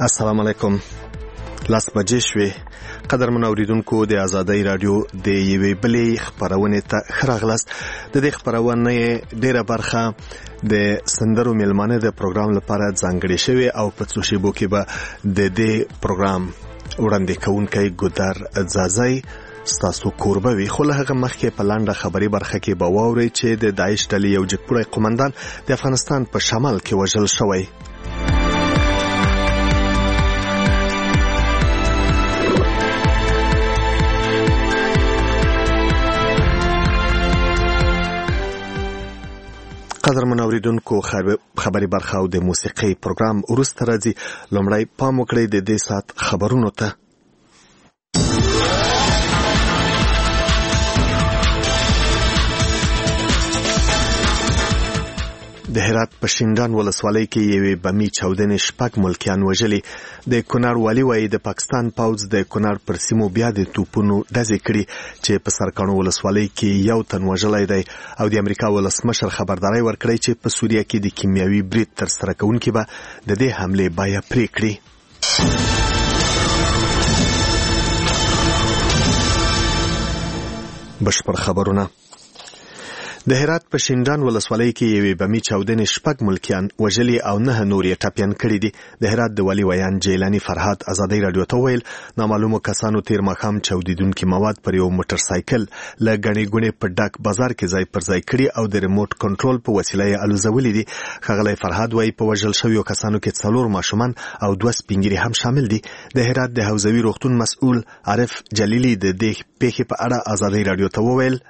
السلام علیکم. لاس بجې شوې. قدرمن اوریدونکو د آزادۍ رادیو د یوې بلې خپرونې ته ښه راغلاست. د دې خپرونې ډیره برخه د سندرو میلمانه د پروګرام لپاره ځانګړې شوې او په څو شیبو کې به د دې پروګرام وړاندې کوونکی ګودر ځاځی ستاسو کوربه وي. خو له هغه مخکې په لنډه خبري برخه کې به واورئ چې د داعش ډلې یو جګپوړی قومندان د افغانستان په شمال کې وژل شوی. قدرمن اوریدونکو خبري برخه او د موسیقي پروګرام وروسته راځي. لومړی پام وکړئ د دې ساعت خبرونو ته. د هرات په شینډان ولسوالۍ کې یوې بمي چاودنې 6 ملکیان وژلي. د کونړ والي وایي د پاکستان پوځ د کونړ پر سیمو بیا د توپونو ډزې کړي چې په سرکانو ولسوالۍ کې یو تن وژلی دی او د امریکا ولسمشر خبرداری ورکړی چې په سوریه کې د کیمیاوي برید ترسره کوونکي به د دې حملې بیه پرې کړي. بشپړ خبرونه. د هرات په شینډان ولسوالۍ کې یوې بمي چاودنې 6 ملکیان وژلي او 9 نور یې ټپیان کړي دي. د هرات د والي ویان جیلانی فرهاد آزادۍ رادیو ته ویل نامعلومو کسانو تیر ماښام چاودیدونکي مواد پر یو موټر سایکل له ګڼې ګوڼې په ډک بازار کې ځای پر ځای کړي او د ریموټ کنټرول په وسیله یې الوزولي دي. ښاغلی فرهاد وایي په وژل شویو کسانو کې 4 ماشومان او 2 سپین ږیري هم شامل دي. د هرات د حوزوي روغتون مسؤل عارف جلیلی د دې پیښې په اړه آزادۍ رادیو ته وویل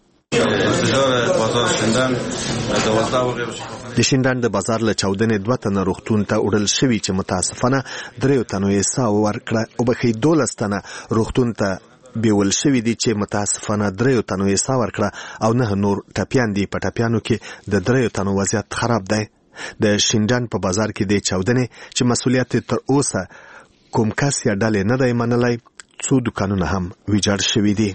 د شینډان د بازار له چاودنې 2 تنه روغتون ته وړل شوي چې متاسفانه 3 تنو یې ساه ورکړه او بخې 12 تنه روغتون ته بیول شوي دي چې متاسفانه 3 تنو یې ساه ورکړه او 9 نور ټپیان دي. په ټپیانو کې د 3 تنو وضعیت خراب دی. د شینډان په بازار کې د چاودنې چې مسؤلیت تر اوسه کوم کس یا ډلې نه دی منلی 2 دکانونه هم ویجاړ شوي دي.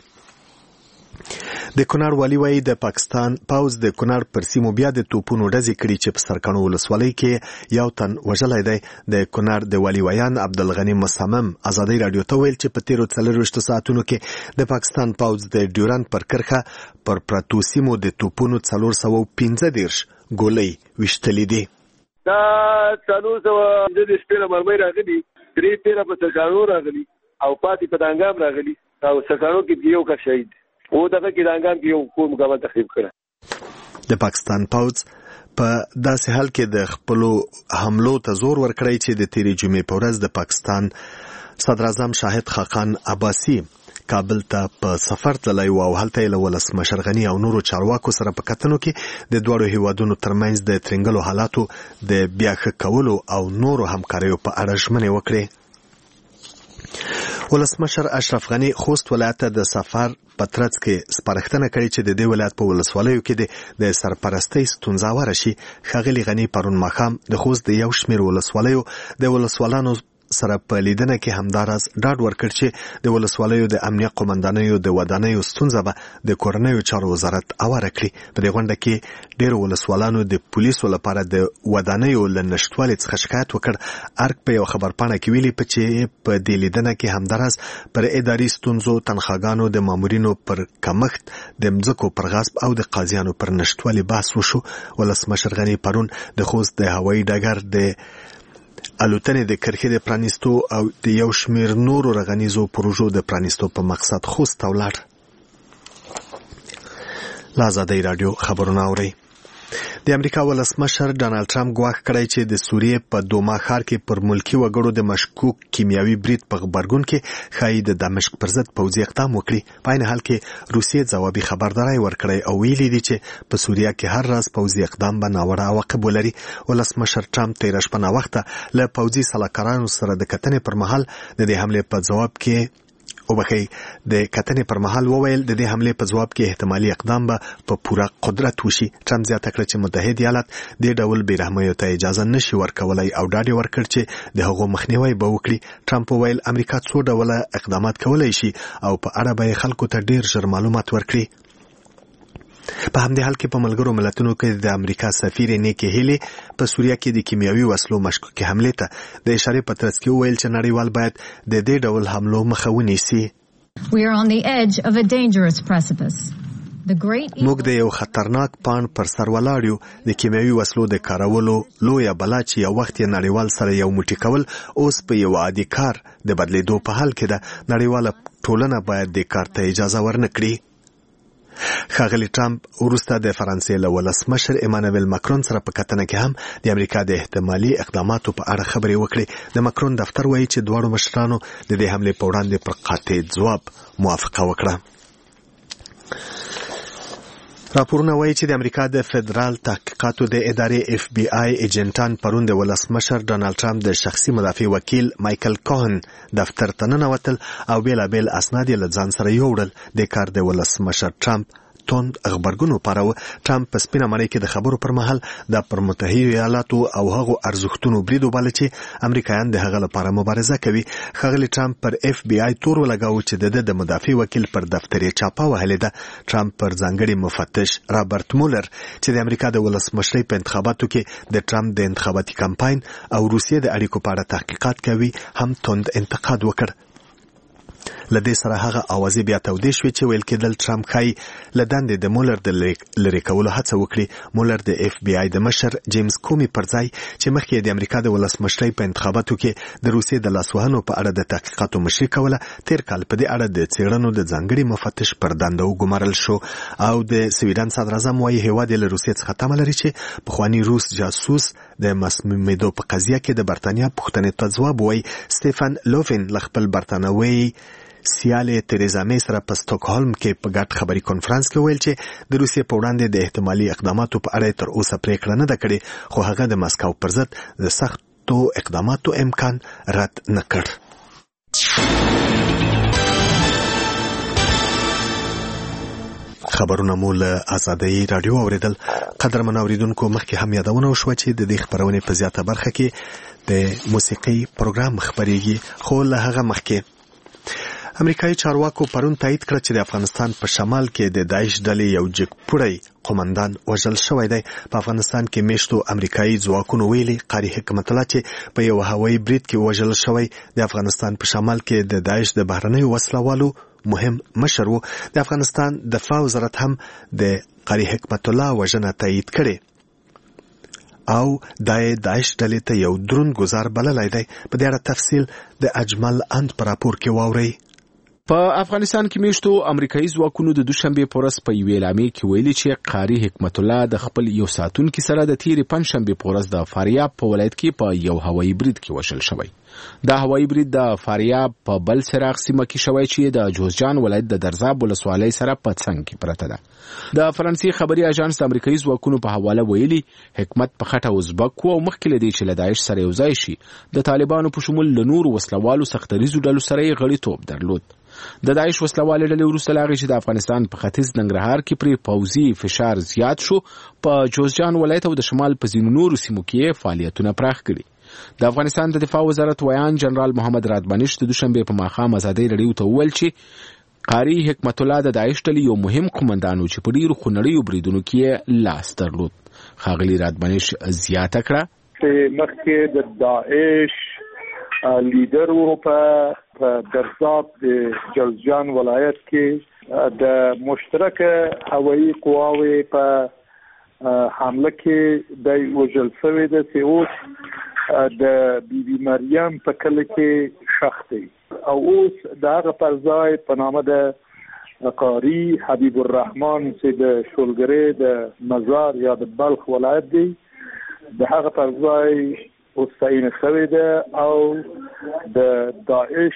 د کونړ والي وایي د پاکستان پوځ د کونړ پر سیمو بیا د توپونو ډزې کړي چې په سرکانو ولسوالۍ کې یو تن وژلی دی. د کونړ د والي ویان عبدالغني مصمم آزادۍ رادیو ته ویل چې په تیرو 24 ساعتونو کې د پاکستان پوځ د ډیورند پر کرښه پر پرتو سیمو د توپونو 415 ګولۍ ویشتلې دي. دا 415 پیره مرمۍ راغلي، 3 پیره په سرکانو راغلي او پاتې په دانګام راغلي او سرکانو کې یو کس شهید او دغه کې دانګام کې یو کور مکمل تخریب کړه. د پاکستان پوځ په داسې حال کې د خپلو حملو ته زور ورکړی چې د تیرې جمعې په ورځ د پاکستان صدر اعظم شاهد خاقان عباسي کابل ته په سفر تللی و او هلته یې له ولسمشر غني او نورو چارواکو سره په کتنو کې د دواړو هیوادونو ترمنځ د ترنګلو حالاتو د بیا ښه کولو او نورو همکاریو په اړه ژمنې وکړې. ولسمشر اشرف غني خوست ولایت د سفر په ترڅ کې سپارښتنه کړې چې د دې ولایت په ولسوالیو کې د سرپرستۍ ستونزه ورشي. ښاغلي غني پرون ماښام د خوست د یو شمېر ولسوالیو د ولسوالانو سره په لیدنه کې همداراز ډاډ ورکړ چې د ولسوالیو د امنیه قومندانیو د ودانیو ستونزه به د کورنیو چارو وزارت اواره کړي. په دې غونډه کې ډېرو ولسوالانو د پولیسو لپاره د ودانیو له نشتوالي څخه شکایت وکړ. ارګ په یو خبرپاڼه کې ویلي چې په دې لیدنه کې همداراز پر اداري ستونزو، تنخواګانو د مامورینو پر کمښت، د مځکو پر غصب او د قاضیانو پر نشتوالي بحث وشو. ولسمشر غني پرون د خوست د هوایي ډګر د الوتنې د کرښې د پرانیستو او د یو شمېر نورو رغنیزو پروژو د پرانیستو په مقصد خوست ته ولاړ. له آزادۍ رادیو خبرونه اورئ. د امریکا ولسمشر ډانلډ ټرمپ ګواښ کړی چې د سوریې په دوما ښار کې پر ملکي وګړو د مشکوک کیمیاوي برید په غبرګون کې ښایي د دمشق پر ضد پوځي اقدام وکړي. په عین حال کې روسیې ځوابي خبرداری ورکړی او ویلي دي چې په سوریه کې هر راز پوځي اقدام به ناوړه عواقب ولري. ولسمشر ټرمپ تېره شپه ناوخته له پوځي سلاکارانو سره د کتنې پر مهال د دې حملې په ځواب کې د کتنې پر مهال وویل د دې حملې په ځواب کې احتمالي اقدام به په پوره قدرت وشي. ټرمپ زیاته کړه چې متحد ایالات دې ډول بېرحمیو ته اجازه نشي ورکولی او ډاډ یې ورکړ چې د هغو مخنیوی به وکړي. ټرمپ وویل امریکا څو ډوله اقدامات کولی شي او په اړه به یې خلکو ته ډېر ژر معلومات ورکړي. په همدې حال کې په ملګرو ملتونو کې د امریکا سفیر نیکی هیلی په سوریه کې د کیمیاوي وسلو مشکوکې حملې ته د اشارې په ترڅ کې وویل چې نړیوال باید د دې ډول حملو مخه ونیسي. We are on the edge of a dangerous precipice. موږ د یو خطرناک پاڼ پر سر ولاړ یو. د کیمیاوي وسلو د کارولو لویه بلا چې یو وخت یې نړیوال سره یو موټی کول اوس په یو عادي کار د بدلیدو په حال کې ده. نړیواله ټولنه باید د کار ته اجازه ورنکړي. ښاغلي ټرمپ وروسته د فرانسې له ولسمشر ایمانویل ماکرون سره په کتنه کې هم د امریکا د احتمالي اقداماتو په اړه خبرې وکړې. د ماکرون دفتر وایي چې دواړو مشرانو د دې حملې په وړاندې پر قاطع ځواب موافقه وکړه. راپورونه وایي چې د امریکا د فدرال تحقیقاتو د ادارې FBI ایجنټان پرون د ولسمشر ډانلډ ټرمپ د شخصي مدافع وکیل مایکل کوهن دفتر ته ننوتل او بیلابیل اسناد یې له ځان سره یوړل. د کار د ولسمشر ټرمپ توند غبرګون وپاروه. ټرمپ په سپینه مړۍ کې د خبرو پر مهال د پر متحده ایالاتو او هغو ارزښتونو برید وباله چې امریکایان د هغه لپاره مبارزه کوي. ښاغلي ټرمپ پر FBI تور ولګاوه چې د مدافع وکیل پر دفتر یې چاپه وهلې ده. ټرمپ پر ځانګړي مفتش رابرټ مولر چې د امریکا د ولسمشرۍ په انتخاباتو کې د ټرمپ د انتخاباتي کمپاین او روسیې د اړیکو په اړه تحقیقات کوي هم توند انتقاد وکړ. لدې سره هغه اوازې بیا تودې شوې چې ویل کېدل ټرمپ ښایي له دندې د مولر د لرې کولو هڅه وکړي. مولر د FBI د مشر جیمز کومي پر ځای چې مخکې د امریکا د ولسمشرۍ په انتخاباتو کې د روسیې د لاسوهنو په اړه د تحقیقاتو مشري کوله، تیر کال په دې اړه د څېړنو د ځانګړي مفتش پر دنده وګمارل شو. او د سویډن صدراعظم وایي هیواد له روسیې څخه تمه لري چې پخوانی روس جاسوس د مسمومیدو په قضیه کې د برتانیا پوښتنې ته ځواب وایي. سټیفن لوفین له خپل برتانوي سیالې تریزا مې سره په سټاکهولم کې په ګډ خبري کنفرانس کې ویل چې د روسیې په وړاندې د احتمالي اقداماتو په اړه تر اوسه پریکړه نه ده کړې، خو هغه د مسکو پر ضد د سختو اقداماتو امکان رد نه کړ. خبرونه مو له آزادۍ رادیو اوریدل. قدرمن اوریدونکو مخکې هم یادونه وشوه چې د دې خبرونې په زیاته برخه کې د موسیقي پروګرام خبريږي، خو له هغه مخکې امریکایي چارواکو پرون تایید کړ چې د افغانستان په شمال کې د داعش ډلې یو جګپوړی قومندان وژل شوی دی. په افغانستان کې میشتو امریکایي ځواکونو ویلي قاری حکمت الله چې په یو هوایي برید کې وژل شوی د افغانستان په شمال کې د داعش د بهرنیو وسلوالو مهم مشر و. د افغانستان دفاع وزارت هم د قاری حکمت الله وژنه تایید کړي او د داعش ډلې ته یو درون گزار بللی دی. په دې اړه تفصیل د اجمل اند پر راپور کې واورئ. په افغانستان کې میشتو امریکایي ځواکونو د دوشنبه په ورځ په یوې اعلامیه کې ویلي چې قاری حکمت الله د خپل یو ساتونکي سره د تیرې پنځشنبه په ورځ د فاریاب په ولایت کې په یو هوایي برید کې وژل شوی. دا هوایي برید د فاریاب په بل سراغ سیمه کې شوی چې د جوزجان ولایت د درزاب ولسوالۍ سره په څنګ کې پرته ده. د فرانسې خبري اژانس د امریکایي ځواکونو په حواله ویلي حکمت په خټه ازبک او مخکې لدی چې له داعش سره یوځای شي د طالبانو په شمول له نور وسلوالو سختریزو ډلو سره غړیتوب درلود. د داعش وسلوال ډلې وروسته لاغي چې د افغانستان په ختیځ ننګرهار کې پر پوځي فشار زیات شو، په جوزجان ولایت او د شمال په ځینو نورو سیمو کې فعالیتونه پراخ کړي. د افغانستان د دفاع وزارت ویان جنرال محمد رادبانش د دوشنبه په ماښام آزادۍ رادیو ته وویل چې قاری حکمت الله د داعش ډلې یو مهم قومندان و چې په ډیرو خونړیو بریدونو کې لاس درلود. ښاغلي رادبانش زیاته کړه چې مخکې د داعش لیډر وو په درزاب د جوزجان ولایت کې د مشترکه هوایي قواوې په حمله کې د وژل شوی د اوس د بیبي مریم په کله کې شخصي او اوس دغه پر ځای په نامه د قاری حبیب الرحمن چې د شولګرې د مزار یا د بلخ ولایت دی د هغه پر ځای اوستاین شوی ده او د داعش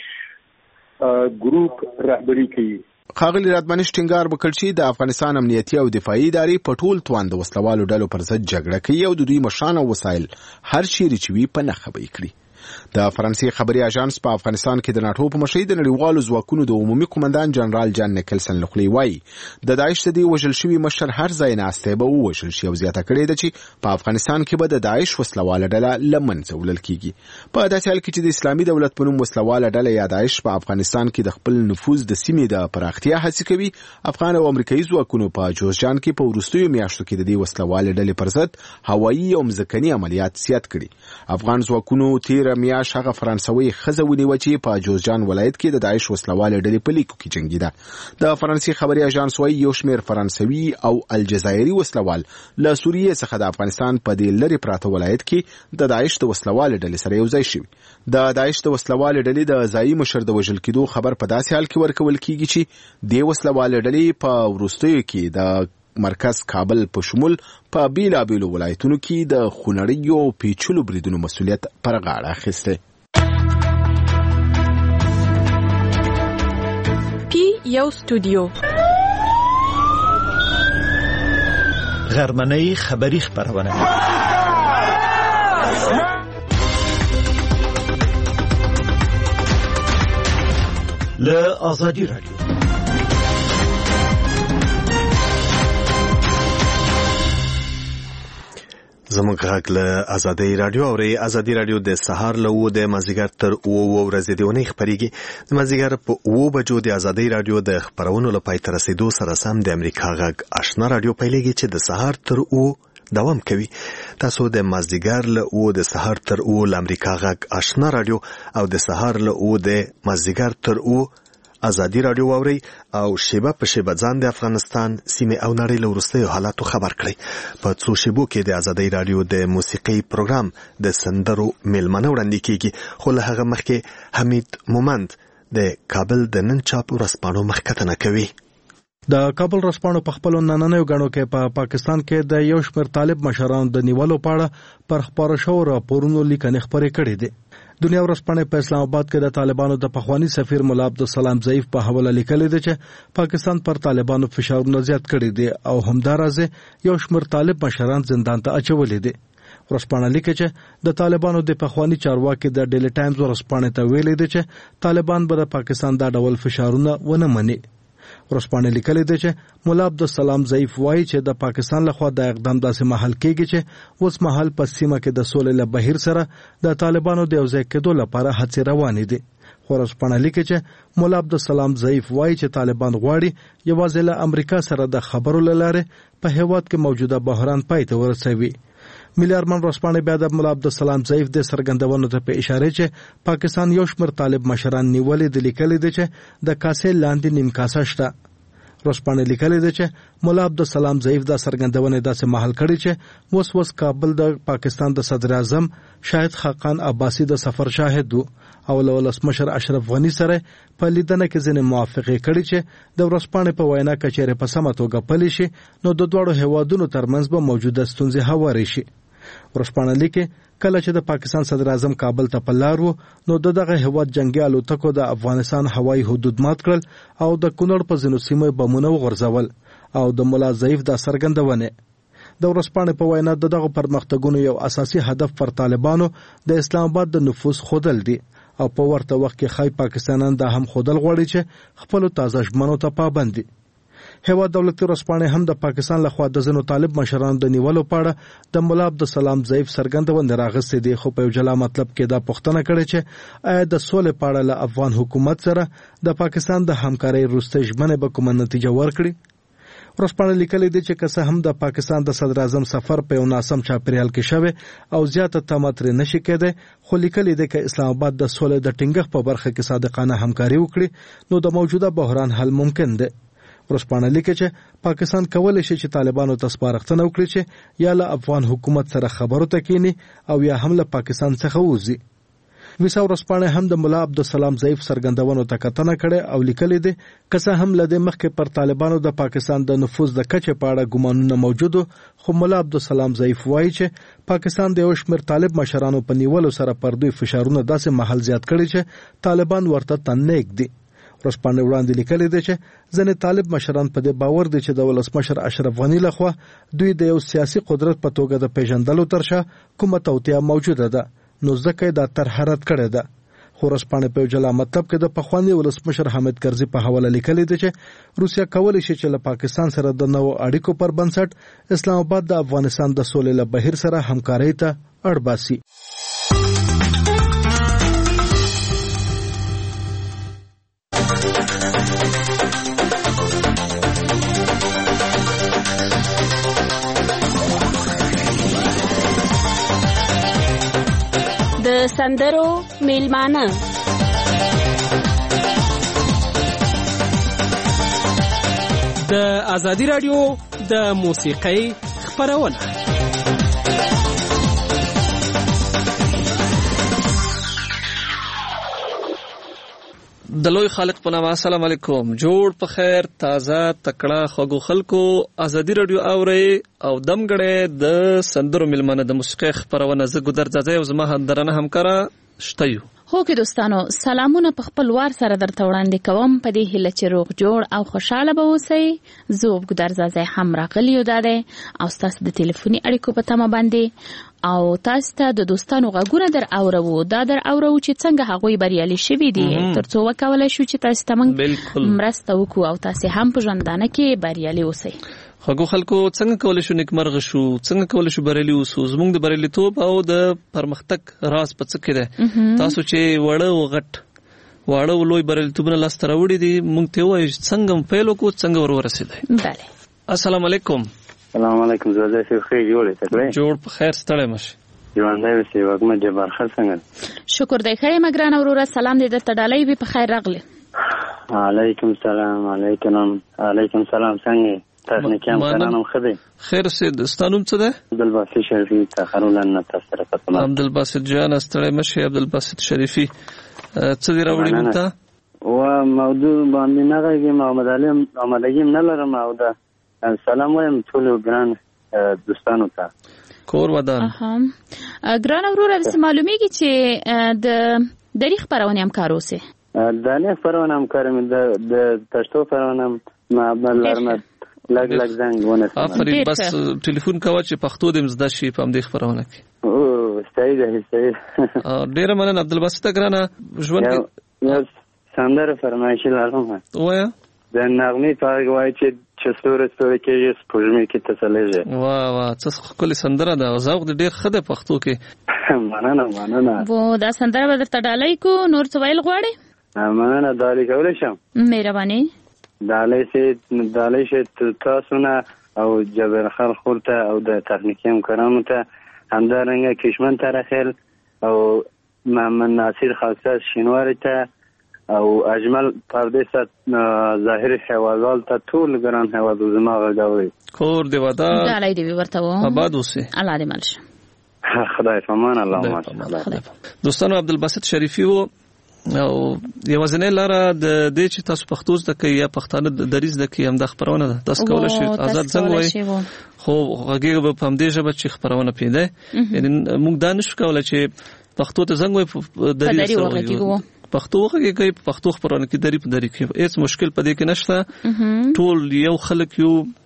ګروپ رهبری کوي. ښاغلي رادبانش ټینګار وکړ چې د افغانستان امنیتي او دفاعي ادارې په ټول توان د وسلوالو ډلو پر ضد جګړه کوي او د دوی مشران او وسایل هر چیرې چې وي په نښه به یې کړي. د فرانسې خبري اژانس په افغانستان کې د ناتو په مشرۍ د نړیوالو ځواکونو د عمومي قومندان جنرال جان نیکلسن لخوا وایي د داعش د وژل شوي مشر هر ځای ناسته به وژل شي او زیاته کړې ده چې په افغانستان کې به د داعش وسلواله ډله له منځه وړل کیږي. په داسې حال کې چې د اسلامي دولت په نوم وسلواله ډله یا داعش په افغانستان کې د خپل نفوذ د سیمې د پراختیا هڅې کوي، افغان او امریکایي ځواکونو په جوزجان کې په وروستیو میاشتو کې د دې وسلواله ډلې پر ضد هوایي او مځکني عملیات زیات کړي. افغان ځواکونو تیره میاشت هغه فرانسوي ښځه ونیوه چې په جوزجان ولایت کې د داعش وسلواله ډلې په لیکو کې جنګیده. د فرانسې خبري اژانس وايي یو شمېر فرانسوي او الجزایري وسلوال له سوریې څخه د افغانستان په دې لرې پراته ولایت کې د داعش د وسلواله ډلې سره یو ځای شوي. د داعش د وسلواله ډلې د ځایي مشر د وژل کېدو خبر په داسې حال کې ورکول کیږي چې د وسلواله ډلې په وروستیو کې د مرکز کابل په شمول په بیلابیلو ولایتونو کې د خونړیو پیچلو بریدونو مسؤلیت پر غاړه اخیسته. پی یو استودیو غرمنۍ خبری خبرونه له آزادی رادیو. زموږ غږ له آزادی رادیو اوري. آزادی رادیو د سهار له 9 د مازیګر تر 9 ورځې د ونې خبريږي. د مازیګر په 9 بجو د آزادی رادیو د خبرونو لپاره تر رسیدو سره سم د امریکا غږ آشنا رادیو پیلېږي چې د سهار تر 9 دوام کوي. تاسو د مازیګر له 9 د سهار تر 9 د امریکا غږ آشنا رادیو او د سهار له 9 د مازیګر تر 9 آزادی رادیو واوري او شیبه په شیبه ځان د افغانستان سیمه او نړۍ له وروستیو حالاتو خبر کړي. په څو شیبو کې د آزادی رادیو د موسیقي پروګرام د سندرو میلمنه وړاندې کیږي، خو له هغه مخکې حمید مومند د کابل د نن چاپ ورځپاڼو مخکتنه کوي. د کابل ورځپاڼو په خپل نننیو غاڼو کې په پاکستان کې د یو شمېر طالب مشرانو د نیولو په اړه پر خبرو شوو راپورونو لیکنې خبرې کړې دي. دنیا ورځپاڼه په اسلام آباد کې د طالبانو د پخوانی سفیر مولا عبدالسلام ضعیف په حواله لیکلي ده چې پاکستان پر طالبانو فشارونه زیات کړي دي او همدارسه یو شمېر طالب مشران زندان ته اچولي دي. ورځپاڼه لیکي چې د طالبانو د پخوانی چارواکي د ډیلی ټایمز ورځپاڼه ته ویلي دي چې طالبان به د پاکستان د ډول فشارونه ونه مني. ورځپاڼه لیکلي ده چې مولا عبدالسلام ضعیف وایي چې د پاکستان لخوا د اقدام داسې محل کېږي چې اوس مهال په سیمه کې د سولې له بهیر سره د طالبانو د یوځای کېدو لپاره هڅې روانې دي. ورځپاڼه لیکي چې مولا عبدالسلام ضعیف وایي چې طالبان غواړي یوازې له امریکا سره د خبرو لاره په هیواد کې موجوده بحران پای ته ورسوي. ملي ارمان ورځپاڼه بیا د مولا عبدالسلام ضعیف د څرګندونو ته په اشاره چې پاکستان یو شمېر طالب مشران نیولې د لیکلي دي چې د کاسې لاندې نیم کاسه شته. ورځپاڼه لیکلي ده چې مولا عبدالسلام ضعیف د څرګندونې داسې محل کړي چې اوس کابل د پاکستان د صدر اعظم شاهد خاقان عباسی د سفر شاهد وو او له ولسمشر اشرف غنی سره په لیدنه کې ځینې موافقه کړي چې د ورځپاڼې په وینا کچېره په سمه توګه پلي شي نو د دوړو هوادونو ترمنځ به موجوده ستونزې هواري شي. ورځپاڼه لیکي کله چې د پاکستان صدر اعظم کابل ته پلار وو نو دغه هواد جنگي الوتکو د افغانستان هوایي حدود مات کړل او د کونړ په ځینو سیمو بمونه وغورځول او د مولا ضعیف د څرګندونه د ورځپاڼې په وینا دغه پرمختګونو یو اساسي هدف پر طالبانو د اسلام آباد د نفوذ خودل دي او په ورته وخت کې خای پاکستانان د هم خودل غواړي چې خپل تازه ژمنو ته پابند دي. هیواد دولتي ورځپاڼه هم د پاکستان لخوا د ځینو طالب مشرانو د نیولو په اړه د مولا عبدالسلام ضعیف څرګندونه راغستې دي، خو په یو جلا مطلب کې دا پوښتنه کړې چې آیا د سولې په اړه له افغان حکومت سره د پاکستان د همکارۍ وروستۍ ژمنې به کومه نتیجه ورکړي. ورځپاڼه لیکلي دي چې که څه هم د پاکستان د صدر اعظم سفر په یو ناسم چاپیریال کې شوی او زیاته تمه ترې نشي کېدی، خو لیکلي دي چې اسلام آباد د سولې د ټینګښت په برخه کې صادقانه همکاري وکړي نو د موجوده بحران حل ممکن دی. ورځپاڼه لیکي چې پاکستان کولی شي چې طالبانو ته سپارښتنه وکړي چې یا له افغان حکومت سره خبرو ته کینی او یا هم له پاکستان څخه ووځي. ویسا ورځپاڼه هم د مولا عبدالسلام ضعیف څرګندونو ته کتنه کړې او لیکلي دي که څه هم له دې مخکې پر طالبانو د پاکستان د نفوذ د کچې په اړه ګمانونه موجودو، خو مولا عبدالسلام ضعیف وایي چې پاکستان د یو شمېر طالب مشرانو په نیولو سره پر دوی فشارونه داسې محل زیات کړي چې طالبان ورته تنیک دي. ورځپاڼه وړاندې لیکلي دي چې ځینې طالب مشران په دې باور دي چې د ولسمشر اشرف غنی لخوا دوی د یو سیاسي قدرت په توګه د پیژندلو ترشا کومه توطیه موجوده ده نو ځکه دا طرح رد کړې ده. خو ورځپاڼې په جلا مطلب کې د پخوانی ولسمشر حامد کرزي په حواله لیکلي دي چې روسیا کولی شي چې له پاکستان سره د نوو اړیکو پر بنسټ اسلام آباد د افغانستان د سولې له بهیر سره همکارۍ ته اړ باسي. د سندرو میلمانه د ازادي رادیو د موسیقۍ خپرونه. د لوی خالق په نامه السلام علیکم. جوړ په خیر، تازه تکړه خوږو خلکو ازادي رادیو اوري او دمګړې د سندرو میلمانه د موسیقۍ خپرونه. زه ګودر ځای او زما درنه همکارا شته یو. هو کې دوستانو سلامونه په خپل وار سره درته وړاندې کوم په دې هیله چې روغ جوړ او خوشاله به اوسئ. زه ګودر ځای هم راغلی یو داده او تاسو د ټلیفوني اړیکو په تمه باندې او تاسو ته د دوستانو غږونه در اورو چې څنګه هغوی بریالي شوي دي ترڅو وکولای شو چې تاسو ته موږ مرسته وکړو او تاسو هم په ژوندانه کې بریالي اوسئ. خو خلکو څنګه کولای شو نیکمرغه شو، څنګه کولای شو بریالي اوسو؟ زموږ د بریالیتوب او د پرمختګ راز په څه کې ده؟ تاسو چې وړه او غټ لوی بریالیتوبونه لاس ته راوړي دي، موږ ته وایي څنګه پیل وکړو، څنګه ورسېدای. بله السلام علیکم. السلام علیکم. زه ښه جوړې تکړه. جوړ په خیر، ستړی مشه. ژوندی اوسې وګمه جبار خل څنګه؟ شکر دی ښه یم ګرانه وروره. سلام دې درته ډالۍ وي، په خیر راغلی. علیکم سلام. علیکم سلام. څنګه تاسو نه کوم سلام ښه دی؟ خیر اوسې. ستانوم څه ده؟ عبدالباسط شریفي. تخرولن تاسو سره پاتم. عبدالباسط جان ستړی مشه. عبدالباسط شریفي څه دی راوړی مونږ ته؟ و موضوع باندې نه غږیم آمادګي نه لرم او دا سلام وایم ټول ګران دوستانو ته. کور ودان. ګران وروره د معلومیږي چې د دری خبرونه هم کار اوسه. د نه خبرونه هم کارم د پښتو خبرونه ما بلرم لګ زنګ ونه. افرین بس ټلیفون کاوه چې پښتو د مزدا شي په دې خبرونه کې. او صحیح ده. ډیر مننه عبدالباسط ګرانه. ژوند یو سندره فرمایش لرم. وایا د نغمې په وای چې ستوره کې سپوږمۍ کې تسلیږي. واه څه ښکلې سندره ده. ذوق دې ډېر ښه دی پښتو کې. مننه. و دا سندره به درته ډالۍ کو. نور څه ویل غواړې؟ مننه. ډالۍ کولی شم؟ مهرباني. ډالۍ شي تاسو نه او جبر خل خور ته او د تخنیکي همکارانو ته، همدارنګه کشمن ترخیل او محمد ناصر خاصه شینواری ته او اجمل پردیس ظاهر حوالال ته ټول ګران حوالو زما غږوي. کور دی ودان. ډالۍ دی ورته و. آباد اوسه. الله دې مل شه. خدای پامان. الله ماشاءالله. دوستانو عبدالباسط شریفي و او یوازینی لاره د دې چې تاسو پښتو زده کوئ یا پښتانه دریز زده کوئ هم د خبرونه ده. تاسو کولای شئ آزاد څنګه وایي خو هغه په هم دې ژبه چې خبرونه پیدا یعنی موږ دا نشو کولای چې پښتو ته څنګه وایي دریز وایي پښتو وګورئ کوي پښتو خبرونه کې دری په دری کې هیڅ مشکل پدې کې نشته. ټول یو خلک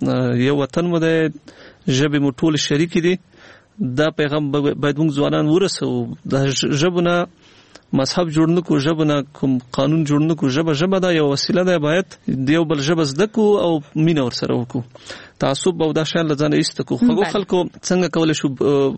یو وطن مو ده، ژبه مو ټول شریک دي. دا پیغام باید موږ ځوانان ورسو. د ژبونه مذهب جوړ نه کو، ژبه نه کوم قانون جوړ نه کو. ژبه دا یو وسیله ده، باید دیو بل ژبه زده کو او مینه ور سره وکړو. تعصب او دا شان لزان ایست کو. خو خلکو څنګه کولای شو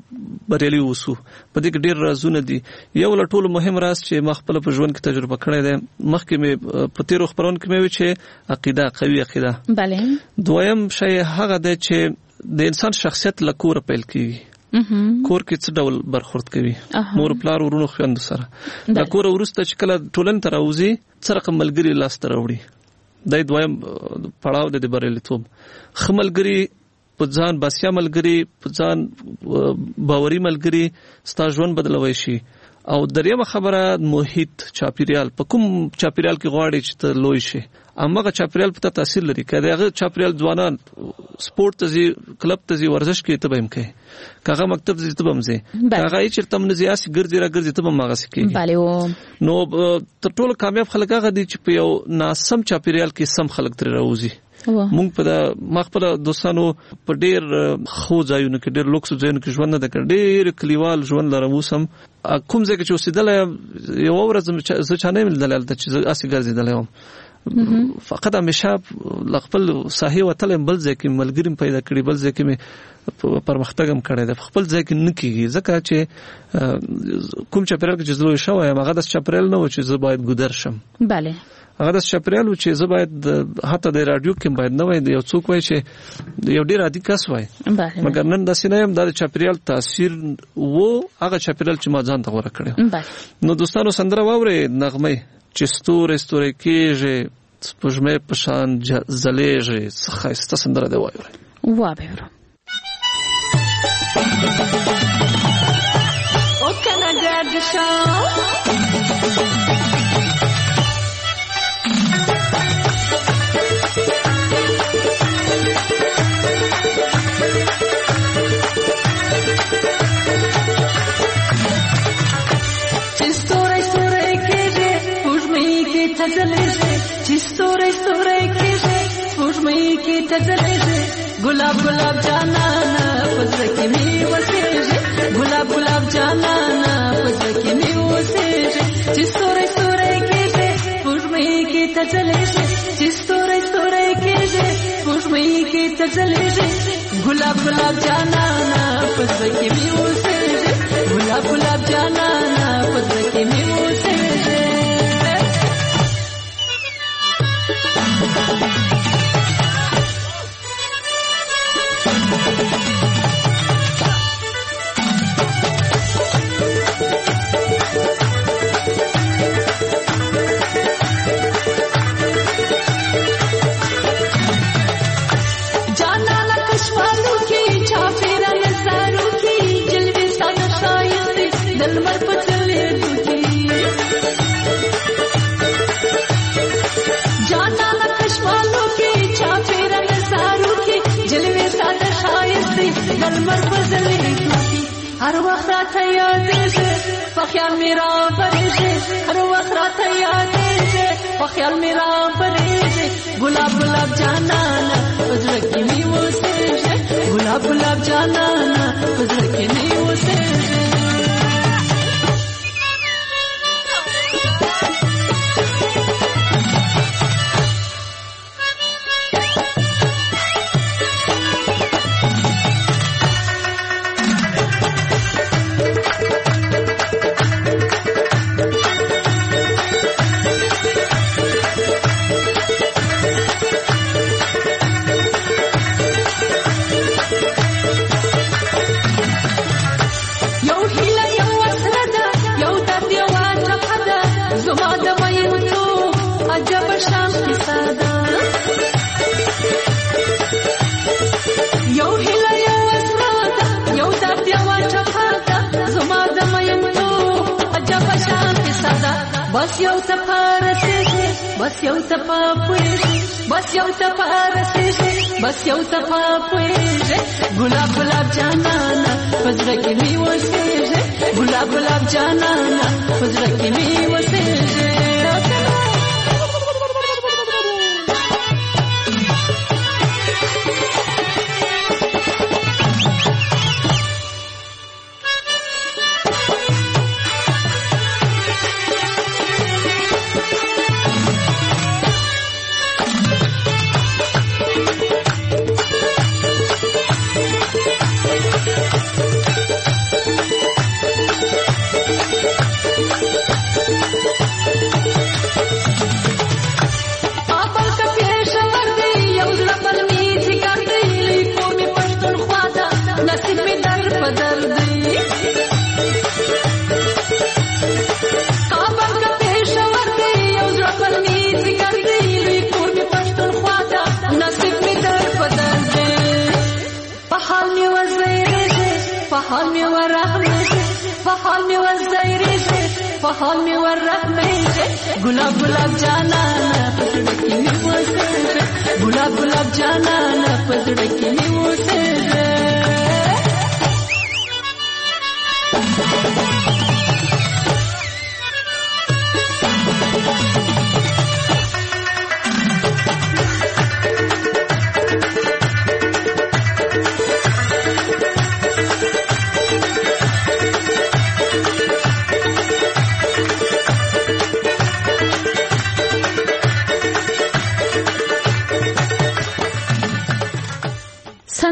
بریالي وسو؟ په دې کې ډیر رازونه دي. یو له ټولو مهم راز چې ما خپل په ژوند کې تجربه کړی دی، مخکې مې په تیرو خبرونو کې مې وی چې عقیده، قوي عقیده. بله. دویم شی هغه دی چې د انسان شخصیت له کوره پیل کیږي. کور کې څه ډول برخورد کوي، مور پلار ورونو خويندو سره. دا کور ورسته چې کله ټولن تر اوزي څه رقم ملګری لاس تر وړي. دا دویم پړاو د بریالیتوب. خملګری په ځان باسیا ملګری، په ځان باوري ملګری ستا ژوند بدلوي شي. او دریمه خبره محیط، چاپیریال. په کوم چاپیریال کې غواړي چې ته لوی شي، امغه چاپیریال په تاثیر لري. کله هغه چاپیریال ځوانان سپورت ته زی، کلب ته زی، ورزش کې ته به هم کوي. کاغه مکتب زی ته به هم زی. کاغه چې تم نه زیاسي ګرځي را ګرځي ته به ماغه سکی. نو تر ټولو کامیاب خلک هغه دي چې په یو ناسم چاپیریال کې سم خلک تر راوځي. مونږ په مخبره دوستانو په ډیر خو ځایونو کې ډیر لوکس ځایونو کې ژوند نه کړ ډیر کلیوال ژوند لرم وسم کوم ځای کې چې اوسېدل یو ورځ زه چانه مل دلال ته چې اسی ګرځیدل یم فقط همیشه خپل ساحه وتل بل ځای کې ملګریم پیدا کړی بل ځای کې مې پرمختګ هم کړی د خپل ځای کې نه کیږي ځکه چې کوم چاپیریال کې چې زلوي شوی یم هغه د چاپیریال نه و چې زه باید ګذر شم bale هغه د چاپیریال چې زه باید حتی د رادیو کې باید نه وای یو څوک وای چې یو ډیر عادي کس وای مګر نن د سینې د چاپیریال تاثیر وو هغه چاپیریال چې ما ځان ته غوړه کړو نو دوستانو سندره واوري نغمه چې ستوري کېږي سپوږمۍ په شان ځلېږي څه ښایسته سندره دی واورئ او کنه ګرد شو गुलाब गुलाब जाना ना पज़ की मी वसेजे गुलाब गुलाब जाना ना पज़ की मी वसेजे चिस्तोरे सोरे के जे पुष्मी की तजले जे चिस्तोरे सोरे के जे पुष्मी की तजले जे गुलाब गुलाब जाना ना पज़ की मी वसेजे गुलाब गुलाब जाना ना पज़ की मी वसेजे हर वक्त रात याद से ख्याल मेरा परे से हर वक्त रात याद से ख्याल मेरा परे से गुलाब गुलाब जाना ना उजर की नी वो से गुलाब गुलाब जाना ना उजर की नी वो से बस यौ तपारसे बस यौ तपापुए बस यौ तपारसे बस यौ तपापुए गुलाब गुलाब जाना ना फजर की नी वो से गुलाब गुलाब जाना ना फजर की नी वो से गुलाब गुलाब जाना ना पतड़ की वो से गुलाब गुलाब जाना ना पतड़ की वो से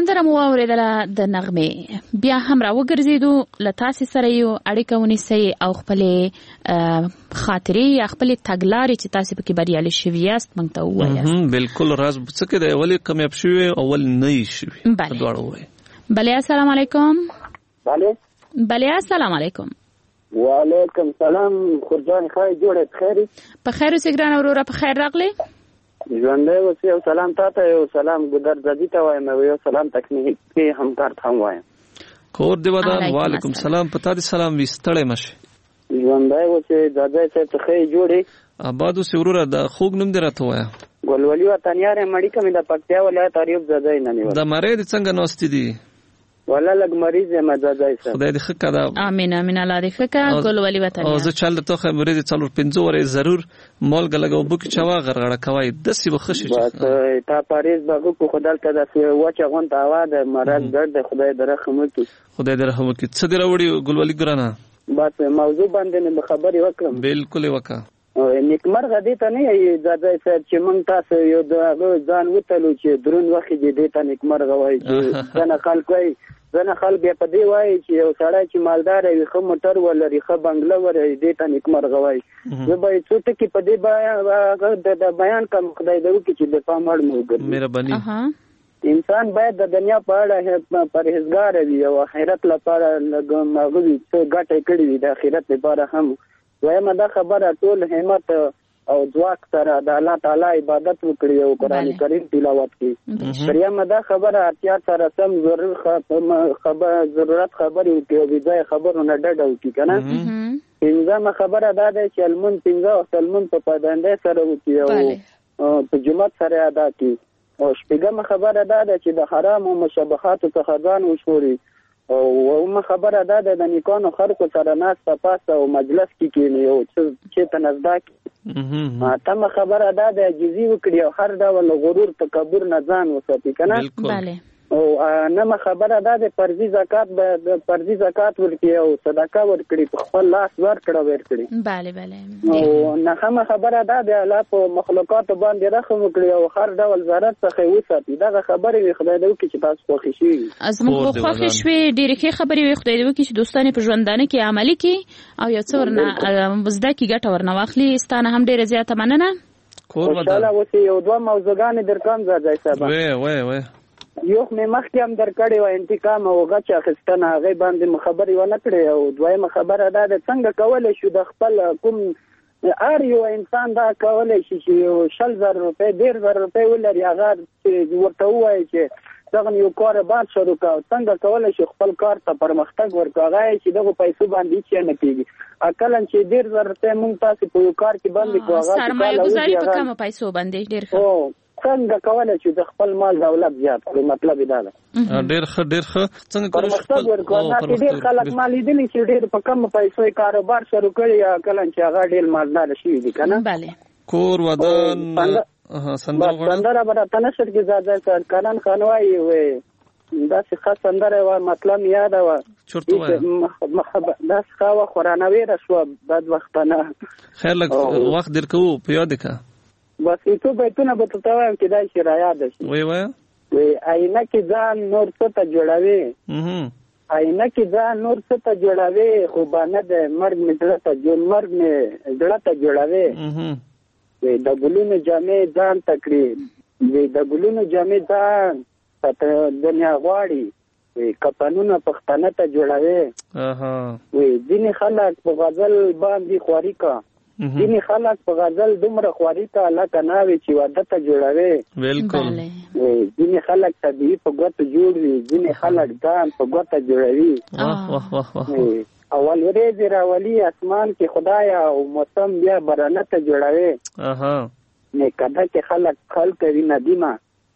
سندره مو اوریدله د نغمه بیا هم را وګرځیدو لتاسي سره یو اړیکه ونیسي او خپل خاطرې یا خپل تګلارې چې تاسو په کې بریالي شوي یاست موږ ته ووایاست. بالکل راز څه کې دی ولې کامیاب شوي او ول نه شوي دواړه وایي. بله السلام علیکم. بله السلام علیکم. وعلیکم سلام خورجان خای جوړه بخیر. په خیر اوسې ګران وروره په خیر راغلی. ژوندی اوسې او سلام تاته یو سلام ګودر زدي ته وایم او یو سلام تکنیکی همکار ته هم وایم. کور دی ودان. وعلیکم سلام پتا دي سلام وستړی مشه. ژوندی اوسې دادای څه خې جوړي. آباد اوسې وروره د خوګ نوم دی راته وایا. ګلولي وطنیار مړی کوم د پکتیا ولایت اریوب زدای نه نیو. د مری د څنګه نوستي دي؟ ولا لګ مریض ما زدای سره. خدای دې خکا دا. امين امين الله دې خکا ګلولي وطنیار. او زه چل ته خو مریض 4-5 ورې ضرور مالګه لګاو بوک چوا غرغړه کوي دسي بخښي. بس تا پاریز باغو کو خدای ته د وچه غون تا واده مرز ګرد خدای درخم کی. خدای درخم کی. څه دی راوړي ګلولي ګرانه؟ بس موضوع باندې نه خبري وکړم. بالکل وکړه. نیکمرغه دې ته نه زده چې مونږ تاسو یو د ځان وتلو چې درون وخت دې ته نیکمرغه وایي چې ځنه خلک وایي ځنه خلک په دې وایي چې یو سړی چې مالدار وي خو موټر ولري خو بنگله ولري دې ته نیکمرغه وایي. زه به څه ټکي په دې د بیان کوم خدای دې وکړي چې د پام اړ مو وګوري. مهرباني. انسان باید د دنیا په اړه پرهیزګار وي او آخرت لپاره لګوي څه ګټه کړی وي د آخرت لپاره هم. وایم دا خبره ټول همت او ځواک سره د الله تعالی عبادت وکړي او قرآن کریم تلاوت کړي. دریم دا خبره اړتیا سره سم ضرورت خبرې وکړي او بځای خبرونه ډډه وکړي کنه. پنځمه خبره دا ده چې المون 15 او المون په پابندۍ سره وکړي او په جماعت سره ادا کړي. او شپږمه خبره دا ده چې د حرام او مشابهات څخه ځان وژغوري. او ما خبره ده د نیکانو خلکو سره ناس په پاسه او مجلس کې کینی او چې تنزداک. تم خبره ده د عاجزي وکړي او هر ډول غرور تکبر نه ځان وساتي کنه. بله. او نمه خبره ده د فرضي زکات ورکړي او صدقه ورکړي په خپل لاس ورکړي. بله بله. او نه خبره ده د الله په مخلوقات باندې رحم وکړي او هر ډول ضرر څخه وساتي. دا خبره خدای دې وکړي چې تاسو خوښ شي. ازمو خوښ شوي ډېرې ښې خبرې وي خدای دې وکړي چې دوستانه په ژوندانه کې عملي کړي او یو څه ورنه مزده کې ګټه ورنه واخلي. ستانه هم ډېره زیاته مننه. کور ودا. ان شاء الله اوس یو دوه موضوعګانې درکوم ځای صاحب. وې یو مې مخکې هم درکړې و انتقام او غچ اخیستنه هغه باندې خبرې ونه کړې. او دویمه خبره دا ده څنګه کولای شو د خپل کوم ار یو انسان دا کولای شي چې 100,000 روپۍ 1,000 روپۍ ولري هغه ورته وایي چې څنګه یو کار بار شروع کاو څنګه کولای شي خپل کار ته پرمختګ ورکړي چې دغه پیسو باندې چې نه کیږي. اکلن چې 1,000 روپۍ مونږ تاسو په یو کار کې باندې کوو سرمایه گذاري په کومه پیسو باندې ډیر ښه. څنګه کولای شي د خپل مال دولت زیات کړي مطلب دا ده. ډیر ښه څنګه کولای شي خپل ډیر خلک مال لیدلی چې ډیر په کم پیسو کاروبار شروع کړي یا کلن چې هغه ډیر مالدار شي دي کنه. bale. کور ودان سندره برته نشر کې زاده سرکاران خانوای وي دا څه خاص سندره و مطلب یاد و چورته و دا څه خورانوي رسو بد وختنه خیر لک وخت درکو په یاد کا بس ایتو بیتونه به تاسو کې دا شي را یاد شي. وی آینه کې ځان نور څه ته جوړوي آینه کې ځان نور څه ته جوړوي خو باندې د مرګ مدلته جون مرګ نه دلته جوړوي. وی د ګلونو جامې ځان تکړي وی د ګلونو جامې ځان په دنیا غواړي وی کپانونه پښتنه ته جوړوي. وی ځینې خلک په غزل باندې خواري کا ځینې خلک په غزل دومره خواري کا لکه ناوي چې واده ته جوړوي. بالکل. وی ځینې خلک طبيعي په ګوتو جوړوي ځینې خلک ځان په ګوتو جوړوي. واه واه واه اول ورځ راولي اسمان کې خدای او موسم بیا برنه ته جوړوي. نه کدا کې خلک کوي ندیمه